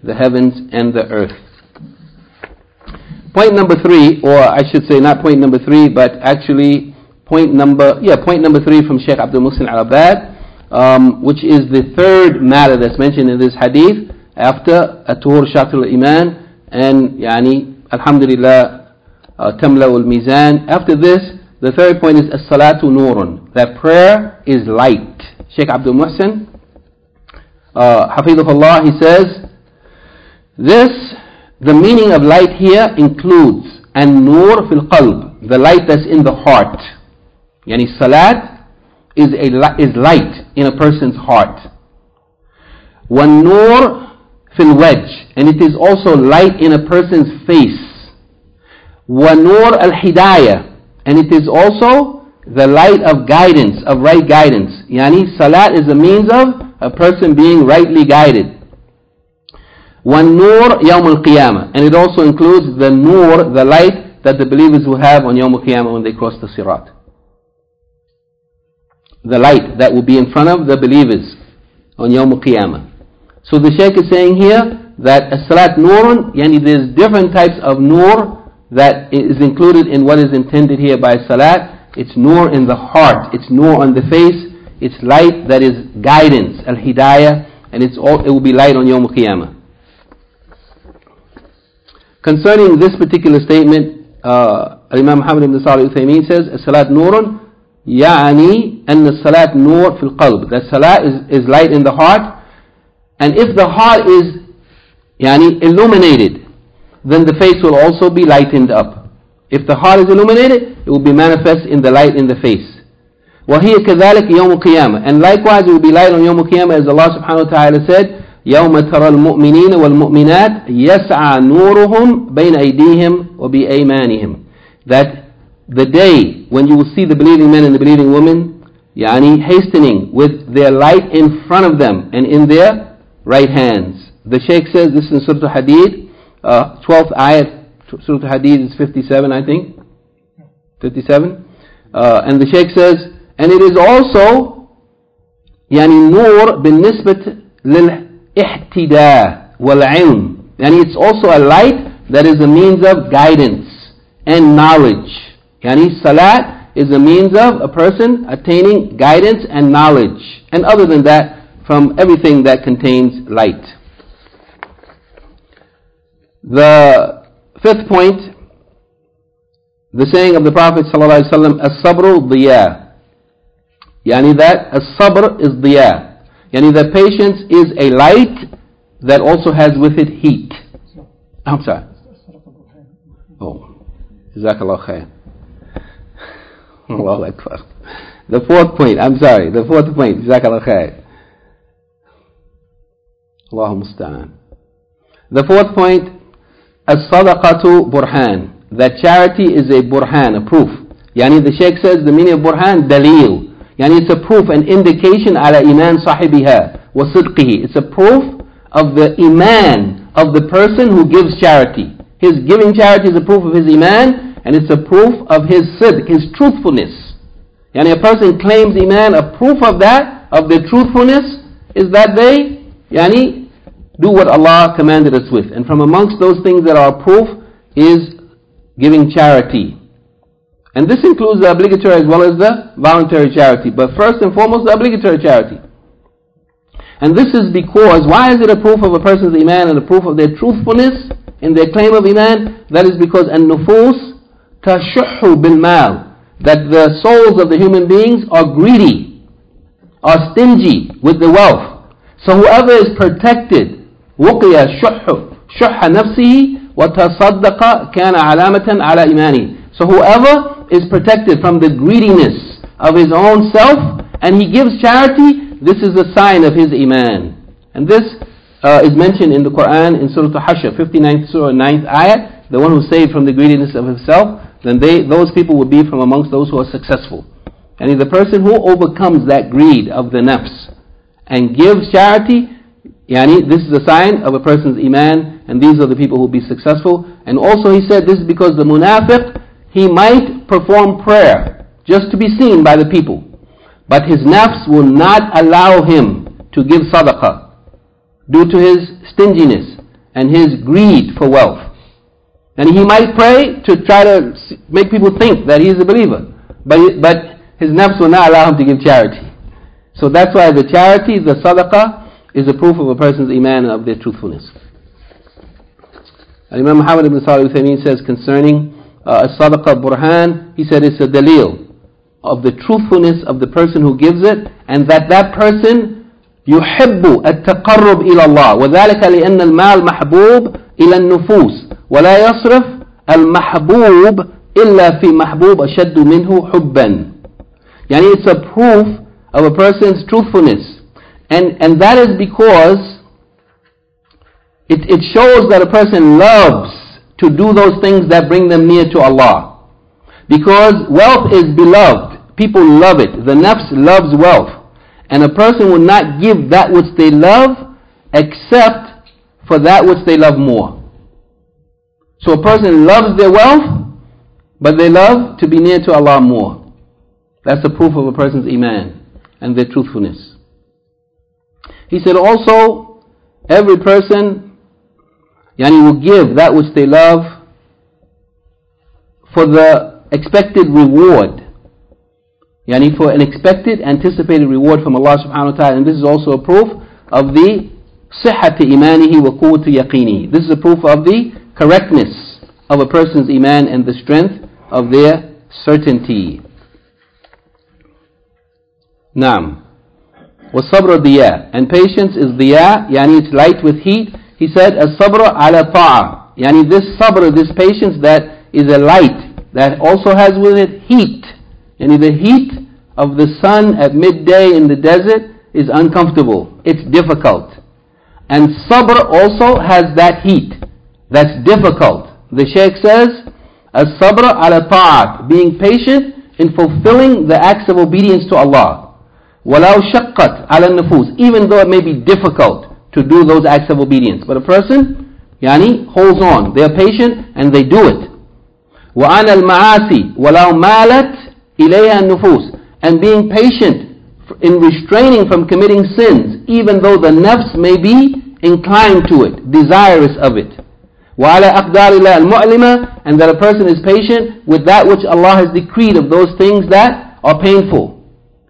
Speaker 1: the heavens and the earth. Point number 3, or I should say not point number 3, but actually point number 3 from Shaykh Abdul Muhsin Al-Abbad, which is the third matter that's mentioned in this hadith after At-Tuhur Shatul Iman and Alhamdulillah Tamla al-Mizan. After this, the third point is As-Salatu Nurun, that prayer is light. Shaykh Abdul Muhsin Hafidhullah, he says, the meaning of light here includes an-nur fil qalb, the light that's in the heart. Salat is light in a person's heart. Wan-nur fil wajh, and it is also light in a person's face. Wa-nur al-hidayah, and it is also the light of guidance, of right guidance. Salat is a means of a person being rightly guided. Wan-nur yawm al-qiyamah, and it also includes the nur, the light that the believers will have on yawm al-qiyamah when they cross the sirat. The light that will be in front of the believers on yawm al-qiyamah. So the Shaykh is saying here that as-salat nurun, there's different types of nur that is included in what is intended here by salat. It's nur in the heart, it's nur on the face, it's light that is guidance, al-hidayah, and it will be light on yawm al-qiyamah. Concerning this particular statement, Imam Muhammad ibn Salih al-Uthaymeen says, as-salat nurun, ya'ani anna as-salat nur fil qalb, that salat is light in the heart, and if the heart is illuminated, then the face will also be lightened up. If the heart is illuminated, it will be manifest in the light in the face. وَهِيَ كَذَلِكَ يَوْمُ الْقِيَامَةِ, and likewise it will be light on yawm al-qiyamah, as Allah subhanahu wa ta'ala said, يَوْمَ تَرَى الْمُؤْمِنِينَ وَالْمُؤْمِنَاتِ يَسْعَى نُورُهُمْ بَيْنَ أَيْدِيهِمْ وَبِأَيْمَانِهِمْ, that the day when you will see the believing men and the believing women hastening with their light in front of them and in their right hands. The Shaykh says, this is in Surah Al-Hadid, 12th ayat, Surah Al-Hadid is 57, I think, 57, and the Shaykh says, and it is also nur بالنسبة للاهتداء والعلم, it's also a light that is a means of guidance and knowledge. Salat is a means of a person attaining guidance and knowledge, and other than that, from everything that contains light. The fifth point, the saying of the Prophet ﷺ, as-sabru diya, that as-sabr is diya, that patience is a light that also has with it heat. I'm sorry. Oh, Jazakallah khair. Allahu Akbar. The fourth point, Jazakallah khair. Allahu musta'an. The fourth point, as-sadaqatu burhan, that charity is a burhan, a proof. The Shaykh says the meaning of burhan, dalil. It's a proof, an indication ala iman sahibiha wa sidqihi. It's a proof of the iman of the person who gives charity. His giving charity is a proof of his iman, and it's a proof of his sidq, his truthfulness. A person claims iman, a proof of that, of their truthfulness, is that they do what Allah commanded us with. And from amongst those things that are a proof is giving charity. And this includes the obligatory as well as the voluntary charity. But first and foremost, the obligatory charity. And this is because, why is it a proof of a person's iman and a proof of their truthfulness in their claim of iman? That is because an-nufus tashuhu bil-mal, that the souls of the human beings are greedy, are stingy with the wealth. So whoever is protected, وقي شح نفسه وتصدق كان علامة على إيمانه. So whoever is protected from the greediness of his own self and he gives charity, this is a sign of his iman. And this is mentioned in the Quran in Surah Al-Hashr, 59th Surah, 9th ayat. The one who saved from the greediness of himself, then those people will be from amongst those who are successful. And the person who overcomes that greed of the nafs and gives charity, this is a sign of a person's iman, and these are the people who will be successful. And also he said this is because the munafiq, he might perform prayer just to be seen by the people, but his nafs will not allow him to give sadaqah due to his stinginess and his greed for wealth. And he might pray to try to make people think that he is a believer, but his nafs will not allow him to give charity. So that's why the charity, the sadaqah, is a proof of a person's iman and of their truthfulness. Imam Muhammad ibn Salih al-Uthaymeen says concerning sadaqah burhan, he said it's a dalil of the truthfulness of the person who gives it, and that person يحب التقرب إلى الله، وذلك لأن المال محبوب إلى النفوس ولا يصرف المحبوب إلا في محبوب أشد منه حبا. يعني it's a proof of a person's truthfulness, and that is because it shows that a person loves to do those things that bring them near to Allah. Because wealth is beloved, people love it, the nafs loves wealth. And a person will not give that which they love except for that which they love more. So a person loves their wealth, but they love to be near to Allah more. That's a proof of a person's iman and their truthfulness. He said also, every person will give that which they love for the expected reward. For an expected, anticipated reward from Allah subhanahu wa ta'ala. And this is also a proof of the صحة إيمانه وقوة يقينه. This is a proof of the correctness of a person's iman and the strength of their certainty. Naam. والصبر ضياء. And patience is ضياء, it's light with heat. He said, الصبر على طاعة. This sabr, this patience that is a light, that also has with it heat. The heat of the sun at midday in the desert is uncomfortable. It's difficult. And sabr also has that heat. That's difficult. The Shaykh says, as-sabr ala ta'at, being patient in fulfilling the acts of obedience to Allah. Walau shaqqat ala nufus, even though it may be difficult to do those acts of obedience. But a person, holds on. They are patient and they do it. Wa ana al-ma'asi, walau malat ilayha nufus, and being patient in restraining from committing sins, even though the nafs may be inclined to it, desirous of it. وَعَلَى أَقْدَارِ اللَّهِ الْمُعْلِمَةِ, and that a person is patient with that which Allah has decreed of those things that are painful,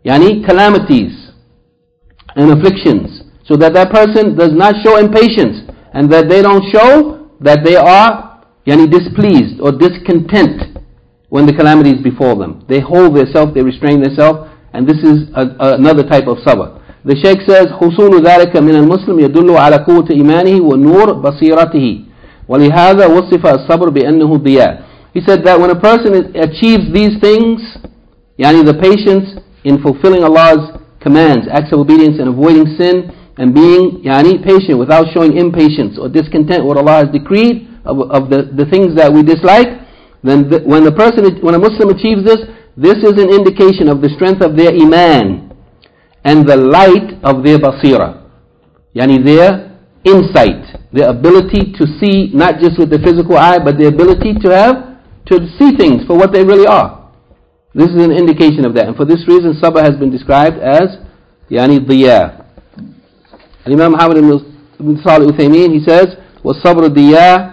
Speaker 1: calamities and afflictions, so that person does not show impatience, and that they don't show that they are displeased or discontent when the calamities befall them. They hold themselves, they restrain themselves, and this is another type of sabr. The Shaykh says, حصول ذلك من المسلم يدل على قوة إيمانه ونور بصيرته ولهذا وصف الصبر بأنه ضياء. He said that when a person achieves these things, the patience in fulfilling Allah's commands, acts of obedience and avoiding sin, and being patient without showing impatience or discontent with what Allah has decreed of the things that we dislike, then when a Muslim achieves this is an indication of the strength of their iman and the light of their basira, their insight, their ability to see not just with the physical eye, but the ability to see things for what they really are. This is an indication of that, and for this reason sabr has been described as diya. Imam Muhammad ibn Salih al-Uthaymeen, he says, وَالصَّبْرُ diya,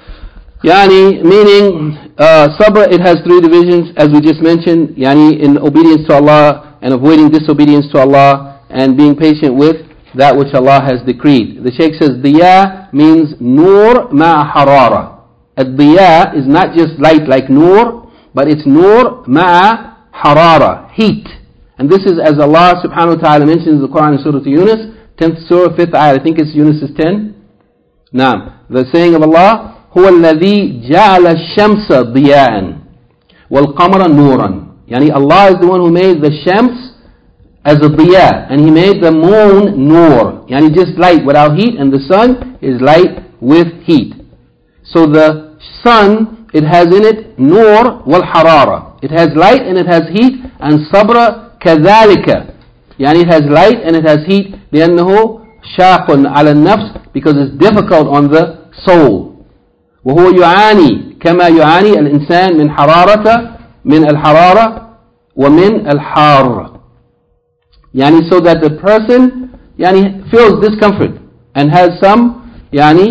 Speaker 1: meaning sabr, it has three divisions, as we just mentioned, in obedience to Allah and avoiding disobedience to Allah and being patient with that which Allah has decreed. The Shaykh says diya means nur ma harara. Ad-diya is not just light like nur, but it's nur ma harara, heat. And this is as Allah subhanahu wa ta'ala mentions in the Quran in Surah Yunus, 10th Surah, 5th ayah, I think it's Yunus 10. Now, the saying of Allah, هو الذي جعل الشمس ضياء والقمر نورا. Allah is the one who made the shams as a diya, and He made the moon nur, just light without heat, and the sun is light with heat. So the sun, it has in it nur wal harara. It has light and it has heat, and sabra كذلك. It has light and it has heat, لأنه شاق على النفس, because it's difficult on the soul. وهو يعاني كما يعاني الإنسان من الحرارة ومن الحار. So that the person feels discomfort and has some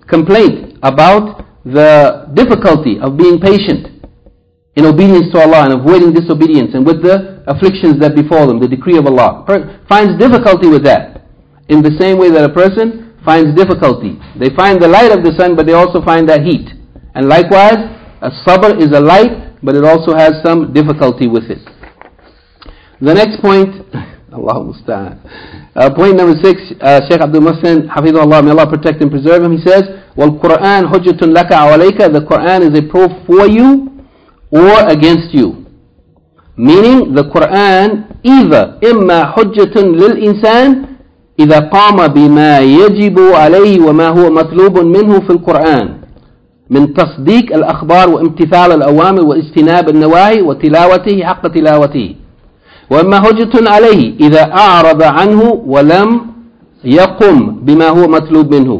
Speaker 1: complaint about the difficulty of being patient in obedience to Allah and avoiding disobedience and with the afflictions that befall them, the decree of Allah. Finds difficulty with that. In the same way that a person finds difficulty. They find the light of the sun, but they also find that heat. And likewise, a sabr is a light, but it also has some difficulty with it. The next point, Allah musta'an. Point number 6, Shaykh Abdul Muhsin, Hafidhullah, may Allah protect and preserve him, he says, وَالْقُرْآنُ حُجَّةٌ لَكَ عَوَلَيْكَ. The Qur'an is a proof for you or against you. Meaning, the Qur'an either إِمَّا حُجَّةٌ لِلْإِنسان إذا قام بما يجب عليه وما هو مطلوب منه في القرآن من تصديق الأخبار وامتثال الأوامر واجتناب النواهي وتلاوته حق تلاوته وإما حجة عليه إذا أعرض عنه ولم يقم بما هو مطلوب منه.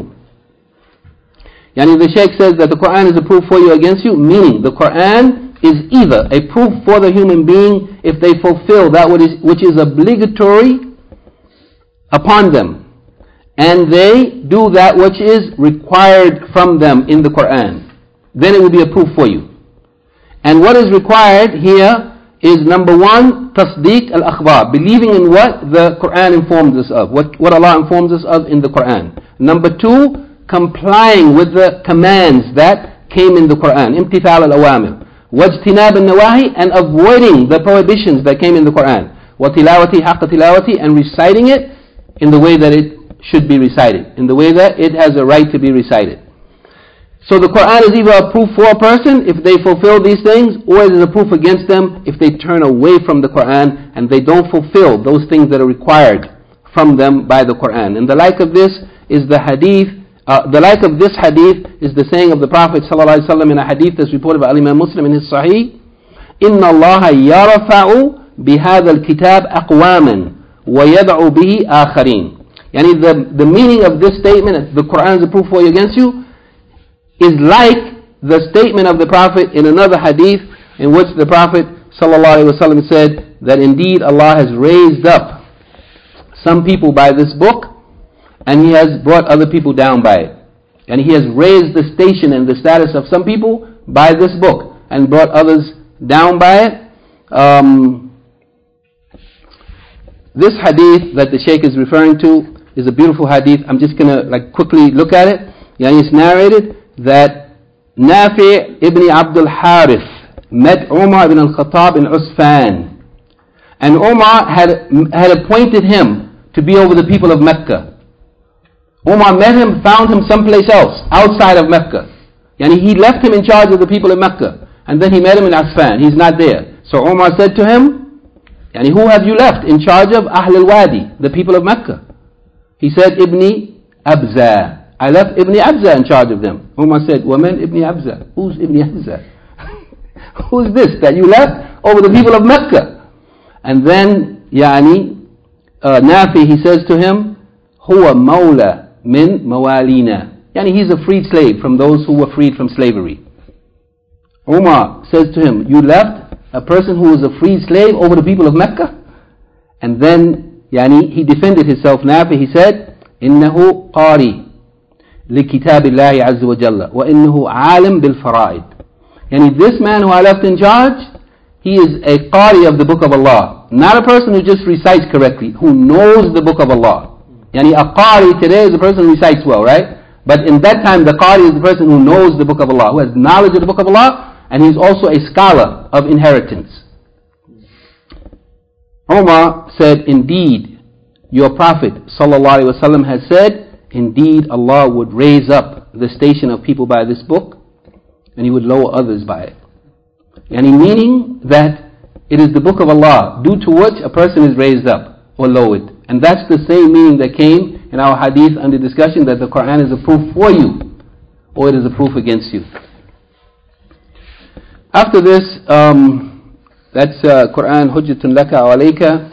Speaker 1: Yani the Shaykh says that the Quran is a proof for you against you, meaning the Quran is either a proof for the human being if they fulfill that which is obligatory upon them, and they do that which is required from them in the Quran, then it will be a proof for you. And what is required here is number 1, tasdeeq al-akhbar, believing in what the Quran informs us of, what Allah informs us of in the Quran. Number 2, complying with the commands that came in the Quran, imtithal al-awamir, wajtinab al-nawahi, and avoiding the prohibitions that came in the Quran, wa tilawati haqqa tilawati, and reciting it in the way that it should be recited, in the way that it has a right to be recited. So the Quran is either a proof for a person if they fulfill these things, or it is a proof against them if they turn away from the Quran and they don't fulfill those things that are required from them by the Quran. And the like of this is the hadith, the like of this hadith is the saying of the Prophet ﷺ in a hadith that's reported by Imam Muslim in his Sahih, إِنَّ اللَّهَ يَرْفَعُ بِهَذَا الْكِتَابِ أَقْوَامًا وَيَدْعُ بِهِ آخَرِينَ. Yani the meaning of this statement, the Quran is a proof for you against you, is like the statement of the Prophet in another hadith in which the Prophet ﷺ said that indeed Allah has raised up some people by this book and He has brought other people down by it. And He has raised the station and the status of some people by this book and brought others down by it. This hadith that the Shaykh is referring to is a beautiful hadith. I'm just going to quickly look at it. It's narrated that Nafi ibn Abdul Harith met Umar ibn al-Khattab in Usfan, and Umar had appointed him to be over the people of Mecca. Umar met him, found him someplace else outside of Mecca. He left him in charge of the people of Mecca, and then he met him in Usfan. He's not there. So Umar said to him, who have you left in charge of Ahl al-Wadi, the people of Mecca? He said, Ibni Abza. I left Ibn Abza in charge of them. Umar said, وَمَنْ Ibn Abza? Who's Ibn Abza? Who's this that you left over the people of Mecca? And then, Nafi, he says to him, هُوَ مَوْلَى مِنْ مَوَالِينَا. He's a freed slave from those who were freed from slavery. Umar says to him, you left a person who was a freed slave over the people of Mecca? And then, he defended himself. Nafi, he said, إِنَّهُ قَارِي لكتاب الله عز وجل وإنه عالم بالفرائض. This man who I left in charge, he is a qari of the book of Allah, not a person who just recites correctly, who knows the book of Allah. A qari today is a person who recites well, right? But in that time the qari is the person who knows the book of Allah, who has knowledge of the book of Allah, and he's also a scholar of inheritance. Umar said, indeed your Prophet ﷺ has said, indeed Allah would raise up the station of people by this book, and He would lower others by it. Meaning that it is the book of Allah due to which a person is raised up or lowered. And that's the same meaning that came in our hadith under discussion, that the Quran is a proof for you or it is a proof against you. After this, that's Quran Hujjatun Laka wa Alayka.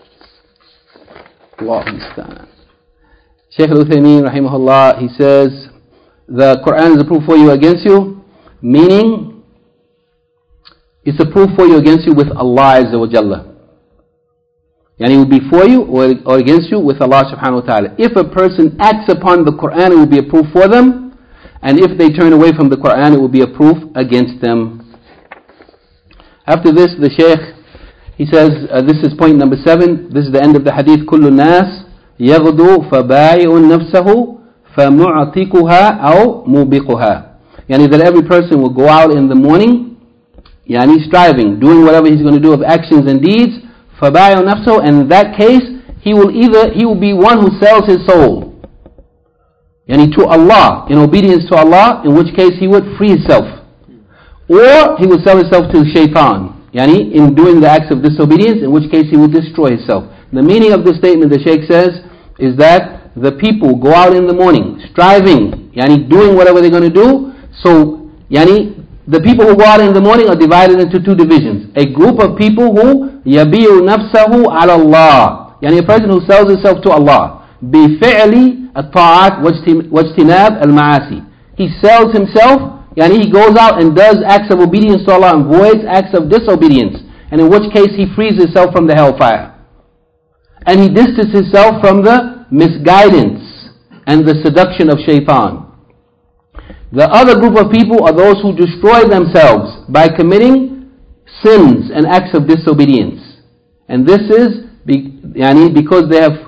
Speaker 1: Allahu Musta'an. Shaykh al-Uthaymeen rahimahullah, he says the Quran is a proof for you against you, meaning it's a proof for you against you with Allah Azza wa Jalla. It will be for you or against you with Allah subhanahu wa ta'ala. If a person acts upon the Quran, it will be a proof for them. and if they turn away from the Quran, it will be a proof against them. After this, the Shaykh, he says, this is point number 7, this is the end of the hadith, كل الناس يغدو فبائع نفسه فمعتقها أو موبقها. Yani that every person will go out in the morning, yani striving, doing whatever he's going to do of actions and deeds, فبائع نفسه, and in that case, he will be one who sells his soul, yani to Allah, in obedience to Allah, in which case he would free himself. Or he would sell himself to shaitan, yani in doing the acts of disobedience, in which case he would destroy himself. The meaning of this statement, the Shaykh says, is that the people go out in the morning, striving, yani doing whatever they're going to do. So, yani the people who go out in the morning are divided into 2 divisions. A group of people who yabi'u nafsahu ala Allah, yani a person who sells himself to Allah, bifi'li at-ta'at wajtinab al-ma'asi. He sells himself, yani he goes out and does acts of obedience to Allah and avoids acts of disobedience, and in which case he frees himself from the hellfire. And he distances himself from the misguidance and the seduction of shaitan. The other group of people are those who destroy themselves by committing sins and acts of disobedience. And this is because they have,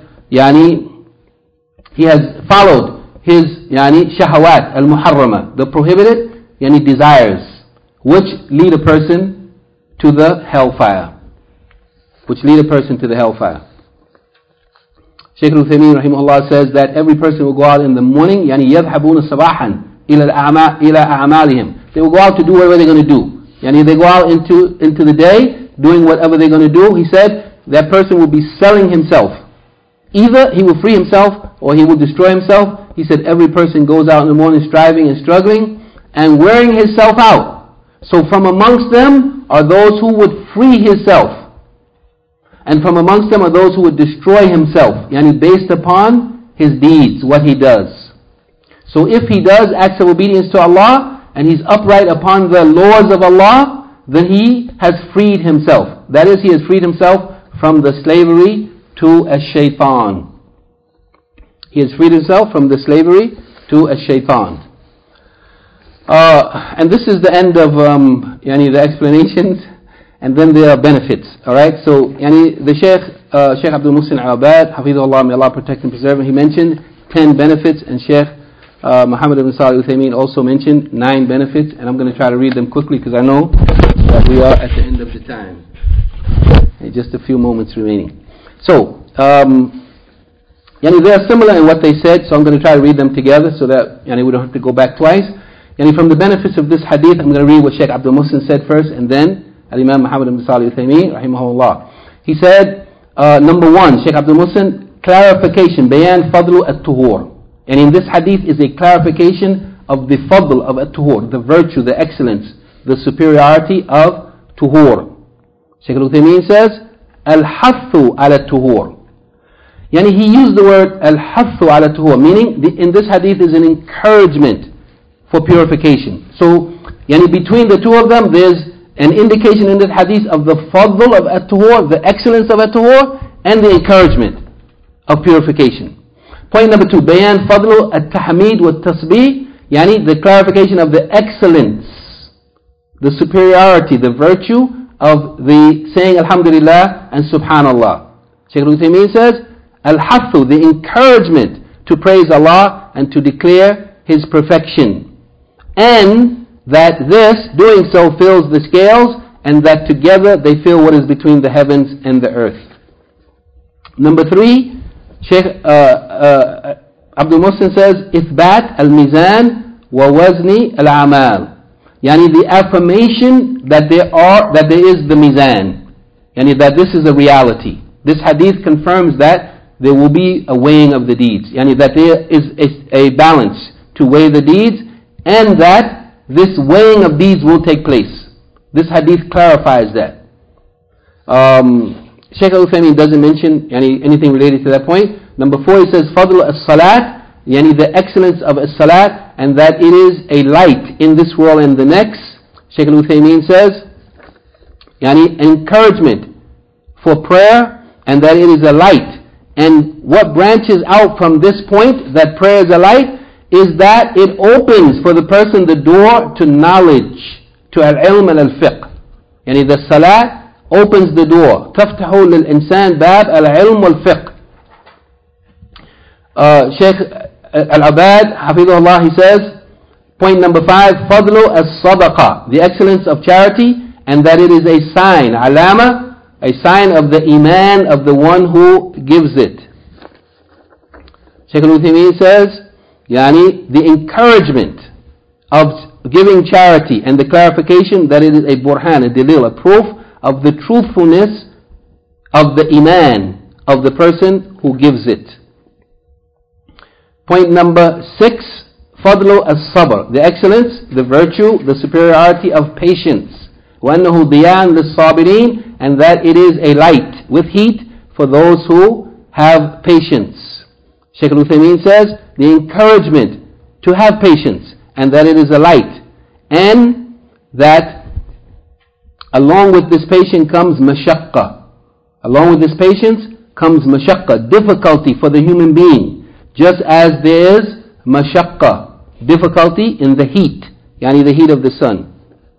Speaker 1: he has followed his shahawat al-muharrama, the prohibited desires, which lead a person to the hellfire. Shaykh al-Uthaymeen rahimahullah says that every person will go out in the morning, يَذْهَبُونَ صَبَاحًا إِلَى أَعْمَالِهim. They will go out to do whatever they're going to do. They go out into the day doing whatever they're going to do. He said that person will be selling himself. Either he will free himself or he will destroy himself. He said every person goes out in the morning striving and struggling and wearing himself out. So from amongst them are those who would free himself. And from amongst them are those who would destroy himself, based upon his deeds, what he does. So if he does acts of obedience to Allah, and he's upright upon the laws of Allah, then he has freed himself. That is, he has freed himself from the slavery to a shaitan. He has freed himself from the slavery to a shaitan. And this is the end of the explanations. And then there are benefits. Alright, so the Shaykh Abdul Muhsin Al-Abbad, Hafidhullah, may Allah protect and preserve him, he mentioned 10 benefits, and Shaykh Muhammad ibn Salih Al-Uthaymeen also mentioned 9 benefits, and I'm going to try to read them quickly because I know that we are at the end of the time. Just a few moments remaining. So, they are similar in what they said, so I'm going to try to read them together so that we don't have to go back twice. From the benefits of this hadith, I'm going to read what Shaykh Abdul Muhsin said first, and then Al-Imam Muhammad ibn Salih Al-Uthaymeen, rahimahullah. He said, number 1, Shaykh Abdul Muhsin, clarification, bayan fadlu at-tuhur. And in this hadith is a clarification of the fadl of at-tuhur, the virtue, the excellence, the superiority of tuhur. Shaykh Al-Uthaymeen says, al-hathu ala tuhur. He used the word al-hathu ala tuhur, meaning in this hadith is an encouragement for purification. So, between the two of them, there's an indication in this hadith of the fadl of at-tuhur, the excellence of at-tuhur, and the encouragement of purification. Point number 2, bayan fadlu at-tahmid wa at-tasbih, the clarification of the excellence, the superiority, the virtue of the saying Alhamdulillah and Subhanallah. Shaykh Al-Uthaymeen says, al-hathu, the encouragement to praise Allah and to declare His perfection. And that this, doing so, fills the scales, and that together they fill what is between the heavens and the earth. Number 3, Shaykh Abdul Muhsin says, Ithbat al-mizan wa wazni al-amal. The affirmation that there is the mizan. That this is a reality. This hadith confirms that there will be a weighing of the deeds. That there is a balance to weigh the deeds, and that this weighing of deeds will take place. This hadith clarifies that. Shaykh Al-Uthaymeen doesn't mention anything related to that point. Number 4, he says, Fadl as-salat, the excellence of as-salat, and that it is a light in this world and the next. Shaykh Al-Uthaymeen says, encouragement for prayer, and that it is a light. And what branches out from this point, that prayer is a light, is that it opens for the person the door to knowledge, to al-ilm and al-fiqh. Yani the salat opens the door. تفتح للإنسان باب العلم والفقه. Sheikh Al-Abad, Hafidhullah, he says, point number 5, فضل الصدقة, the excellence of charity, and that it is a sign, alama, a sign of the iman of the one who gives it. Sheikh Al-Uthaymeen says, yani, the encouragement of giving charity and the clarification that it is a burhan, a dalil, a proof of the truthfulness of the iman of the person who gives it. Point number 6, fadlu as-sabr, the excellence, the virtue, the superiority of patience. وَأَنَّهُ ضِيَاءٌ لِلصَّابِرِينَ, and that it is a light with heat for those who have patience. Shaykh Al-Uthaymeen says, the encouragement to have patience, and that it is a light, and that along with this patience comes mashaqqa. Along with this patience comes mashaqqa, difficulty for the human being. Just as there is mashaqqa, difficulty in the heat, yani the heat of the sun.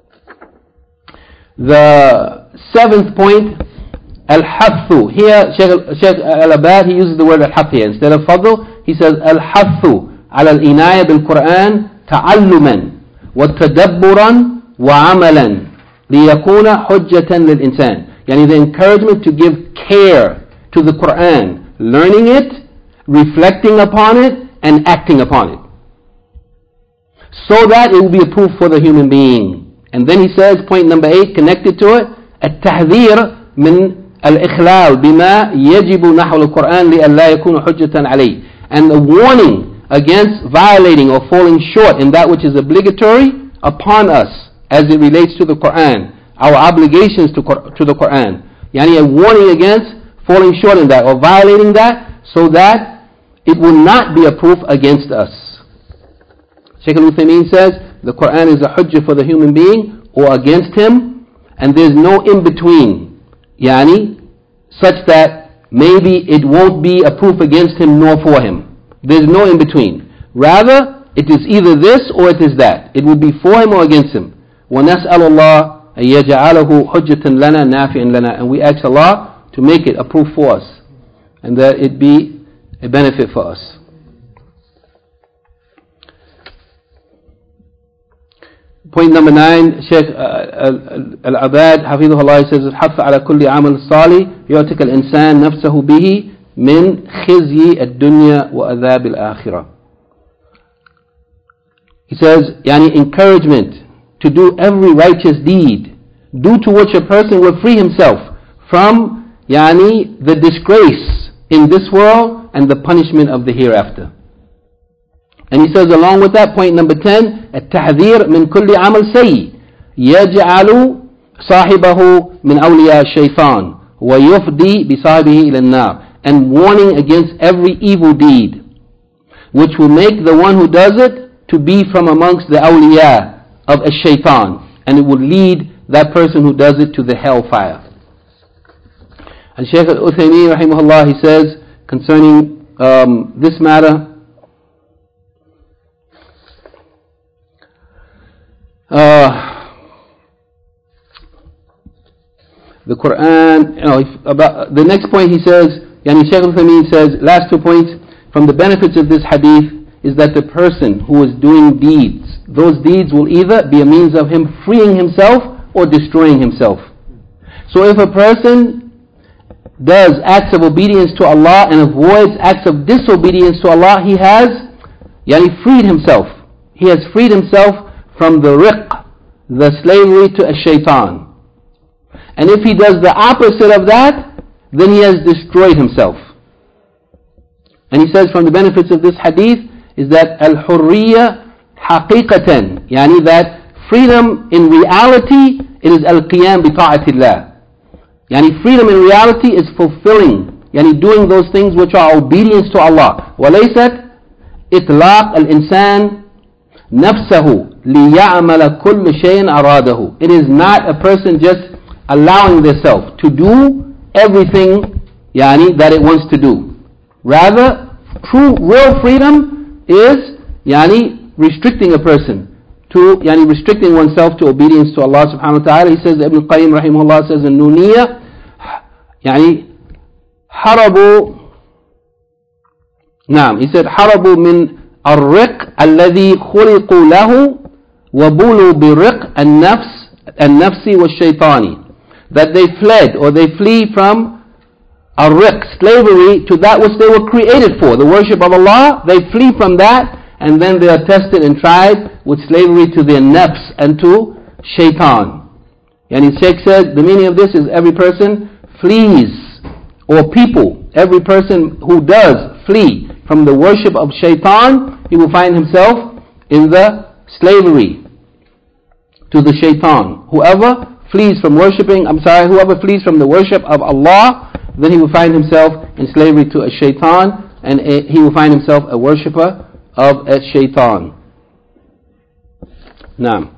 Speaker 1: The 7th point, al-hathu. Here, Shaykh Al-Abad, he uses the word al-hath here. Instead of fadl, he says al-hathu ala al-inaya bil-Qur'an ta'alluman wa tadabburan wa amalan liyakuna hujjatan lil-insan. Yani the encouragement to give care to the Qur'an, learning it, reflecting upon it, and acting upon it, so that it will be a proof for the human being. And then he says, point number 8, connected to it, التحذير من الإخلال بما يجب نحو القرآن لألا يكون حجة عليه, and the warning against violating or falling short in that which is obligatory upon us as it relates to the Quran, our obligations to the Quran. Yani a warning against falling short in that or violating that, so that it will not be a proof against us. Shaykh Al-Uthaymeen says the Quran is a hujjah for the human being or against him, and there's no in between, yani, such that maybe it won't be a proof against him nor for him. There's no in between. Rather, it is either this or it is that. It will be for him or against him. وَنَسْأَلُ اللَّهَ أَن يَجْعَلَهُ حُجَّةً لَنَا نَافِعًا لَنَا, and we ask Allah to make it a proof for us, and that it be a benefit for us. Point number 9, Shaykh Al-Abad Hafidhullah says, الحث على كل عمل صالح يعتق الإنسان نفسه به من خزي الدنيا وعذاب الآخرة. He says, yani encouragement to do every righteous deed, due to which a person will free himself from yani the disgrace in this world and the punishment of the hereafter. And he says along with that, point number 10, التحذير من كل عمل سيء يجعل صاحبه من أولياء الشيطان ويفضي بصاحبه إلى النار, and warning against every evil deed which will make the one who does it to be from amongst the awliya of a shaitan, and it will lead that person who does it to the hellfire. And Shaykh Al-Uthaymeen rahimahullah, he says concerning this matter, the Quran, about the next point he says, yani Shaykh Al-Uthaymeen says, last 2 points, from the benefits of this hadith is that the person who is doing deeds, those deeds will either be a means of him freeing himself or destroying himself. So if a person does acts of obedience to Allah and avoids acts of disobedience to Allah, he has yani freed himself. He has freed himself from the riq, the slavery to a shaitan. And if he does the opposite of that, then he has destroyed himself. And he says from the benefits of this hadith is that al-hurriya haqiqatan, yani that freedom in reality, it is al-qiyam bi ta'atillah. Yani freedom in reality is fulfilling, yani doing those things which are obedience to Allah. وَلَيْسَتْ إِطْلَاقَ الْإِنسان نَفْسَهُ لِيَعْمَلَ كُلُّ شَيْءٍ أَرَادَهُ. It is not a person just allowing themselves to do everything yani that it wants to do. Rather, true, real freedom is restricting a person to, restricting oneself to obedience to Allah subhanahu wa ta'ala. He says, Ibn Qayyim rahimahullah says in Nuniyya, he said, حربوا من الرق الذي خلقوا له وبولوا برق النفس والشيطان. That they fled or they flee from الرق, slavery, to that which they were created for, the worship of Allah. They flee from that, and then they are tested and tried with slavery to their nafs and to shaitan. Sheikh said the meaning of this is every person flees, or people, every person who does flee from the worship of shaitan, he will find himself in the slavery to the shaitan. Whoever flees from whoever flees from the worship of Allah, then he will find himself in slavery to a shaitan, and he will find himself a worshipper of a shaitan. Now,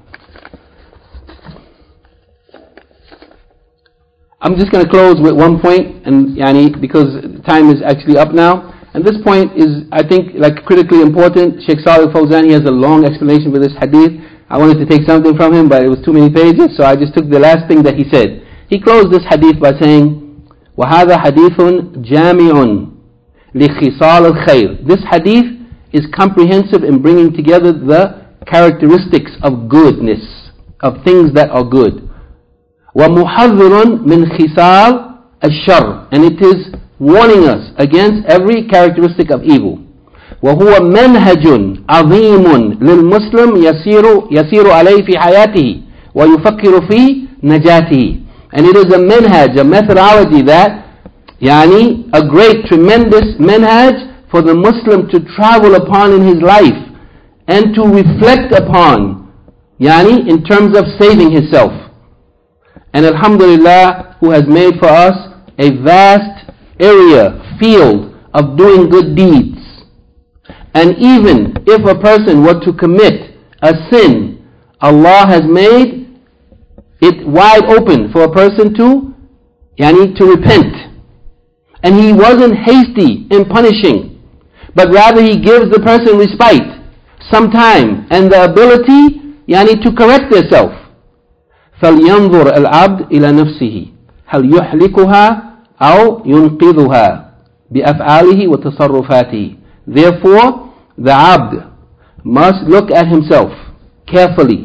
Speaker 1: I'm just going to close with one point, and because time is actually up now. And this point is, I think, critically important. Sheikh Salih Fawzan, he has a long explanation for this hadith. I wanted to take something from him, but it was too many pages, so I just took the last thing that he said. He closed this hadith by saying, وَهَذَا حَدِيثٌ جَامِعٌ لِخِصَالِ الْخَيْرِ. This hadith is comprehensive in bringing together the characteristics of goodness, of things that are good. وَمُحَذِّرٌ مِنْ خِصَالِ الشَّرِّ. And it is warning us against every characteristic of evil. وهو منهج عظيم للمسلم يسير عليه في حياته ويفكر في نجاته. And it is a manhaj, a methodology that, a great, tremendous manhaj for the Muslim to travel upon in his life and to reflect upon, in terms of saving himself. And alhamdulillah, who has made for us a vast area, field of doing good deeds. And even if a person were to commit a sin, Allah has made it wide open for a person to repent. And He wasn't hasty in punishing, but rather He gives the person respite, some time, and the ability to correct themselves. فَلْيَنْظُرْ الْعَبْدِ إِلَى نَفْسِهِ هَلْ يُحْلِكُهَا أَوْ يُنْقِذُهَا بِأَفْعَالِهِ وَتَصَرُّفَاتِهِ. Therefore, the abd must look at himself carefully.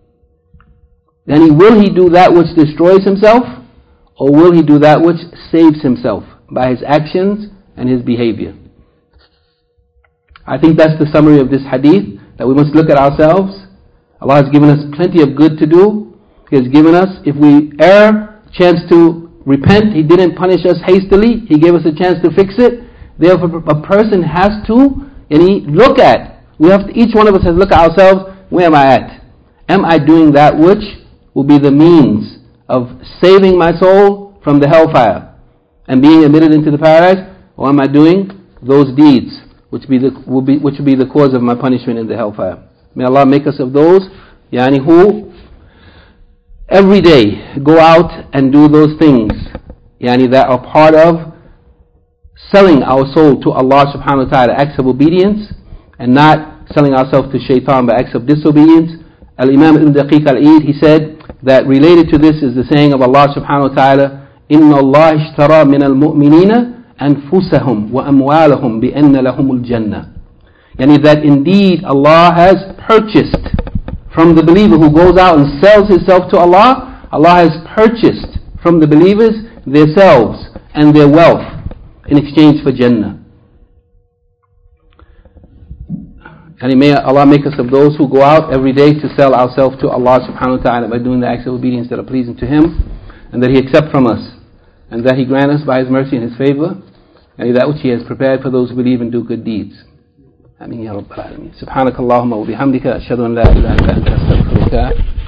Speaker 1: Will he do that which destroys himself, or will he do that which saves himself by his actions and his behavior? I think that's the summary of this hadith, that we must look at ourselves. Allah has given us plenty of good to do. He has given us, if we err, chance to repent. He didn't punish us hastily. He gave us a chance to fix it. Therefore, a person has to, look at. Each one of us has to look at ourselves. Where am I at? Am I doing that which will be the means of saving my soul from the hellfire and being admitted into the paradise, or am I doing those deeds which will be the cause of my punishment in the hellfire? May Allah make us of those, who every day go out and do those things, that are part of selling our soul to Allah subhanahu wa ta'ala, acts of obedience, and not selling ourselves to shaitan by acts of disobedience. Al-Imam Ibn Daqiq al-Eid, he said that related to this is the saying of Allah subhanahu wa ta'ala, إِنَّ اللَّهِ اشْتَرَى مِنَ الْمُؤْمِنِينَ أَنفُسَهُمْ وَأَمْوَالَهُم بِأَنَّ لَهُمُ الْجَنَّةِ. That indeed Allah has purchased from the believer who goes out and sells himself to Allah, Allah has purchased from the believers their selves and their wealth in exchange for Jannah. And may Allah make us of those who go out every day to sell ourselves to Allah subhanahu wa ta'ala by doing the acts of obedience that are pleasing to Him, and that He accept from us, and that He grant us by His mercy and His favor, and that which He has prepared for those who believe and do good deeds. Ameen ya Rabbal Alameen. Subhanakallahumma wa bihamdika ashhadu an la ilaha illa anta astaghfiruka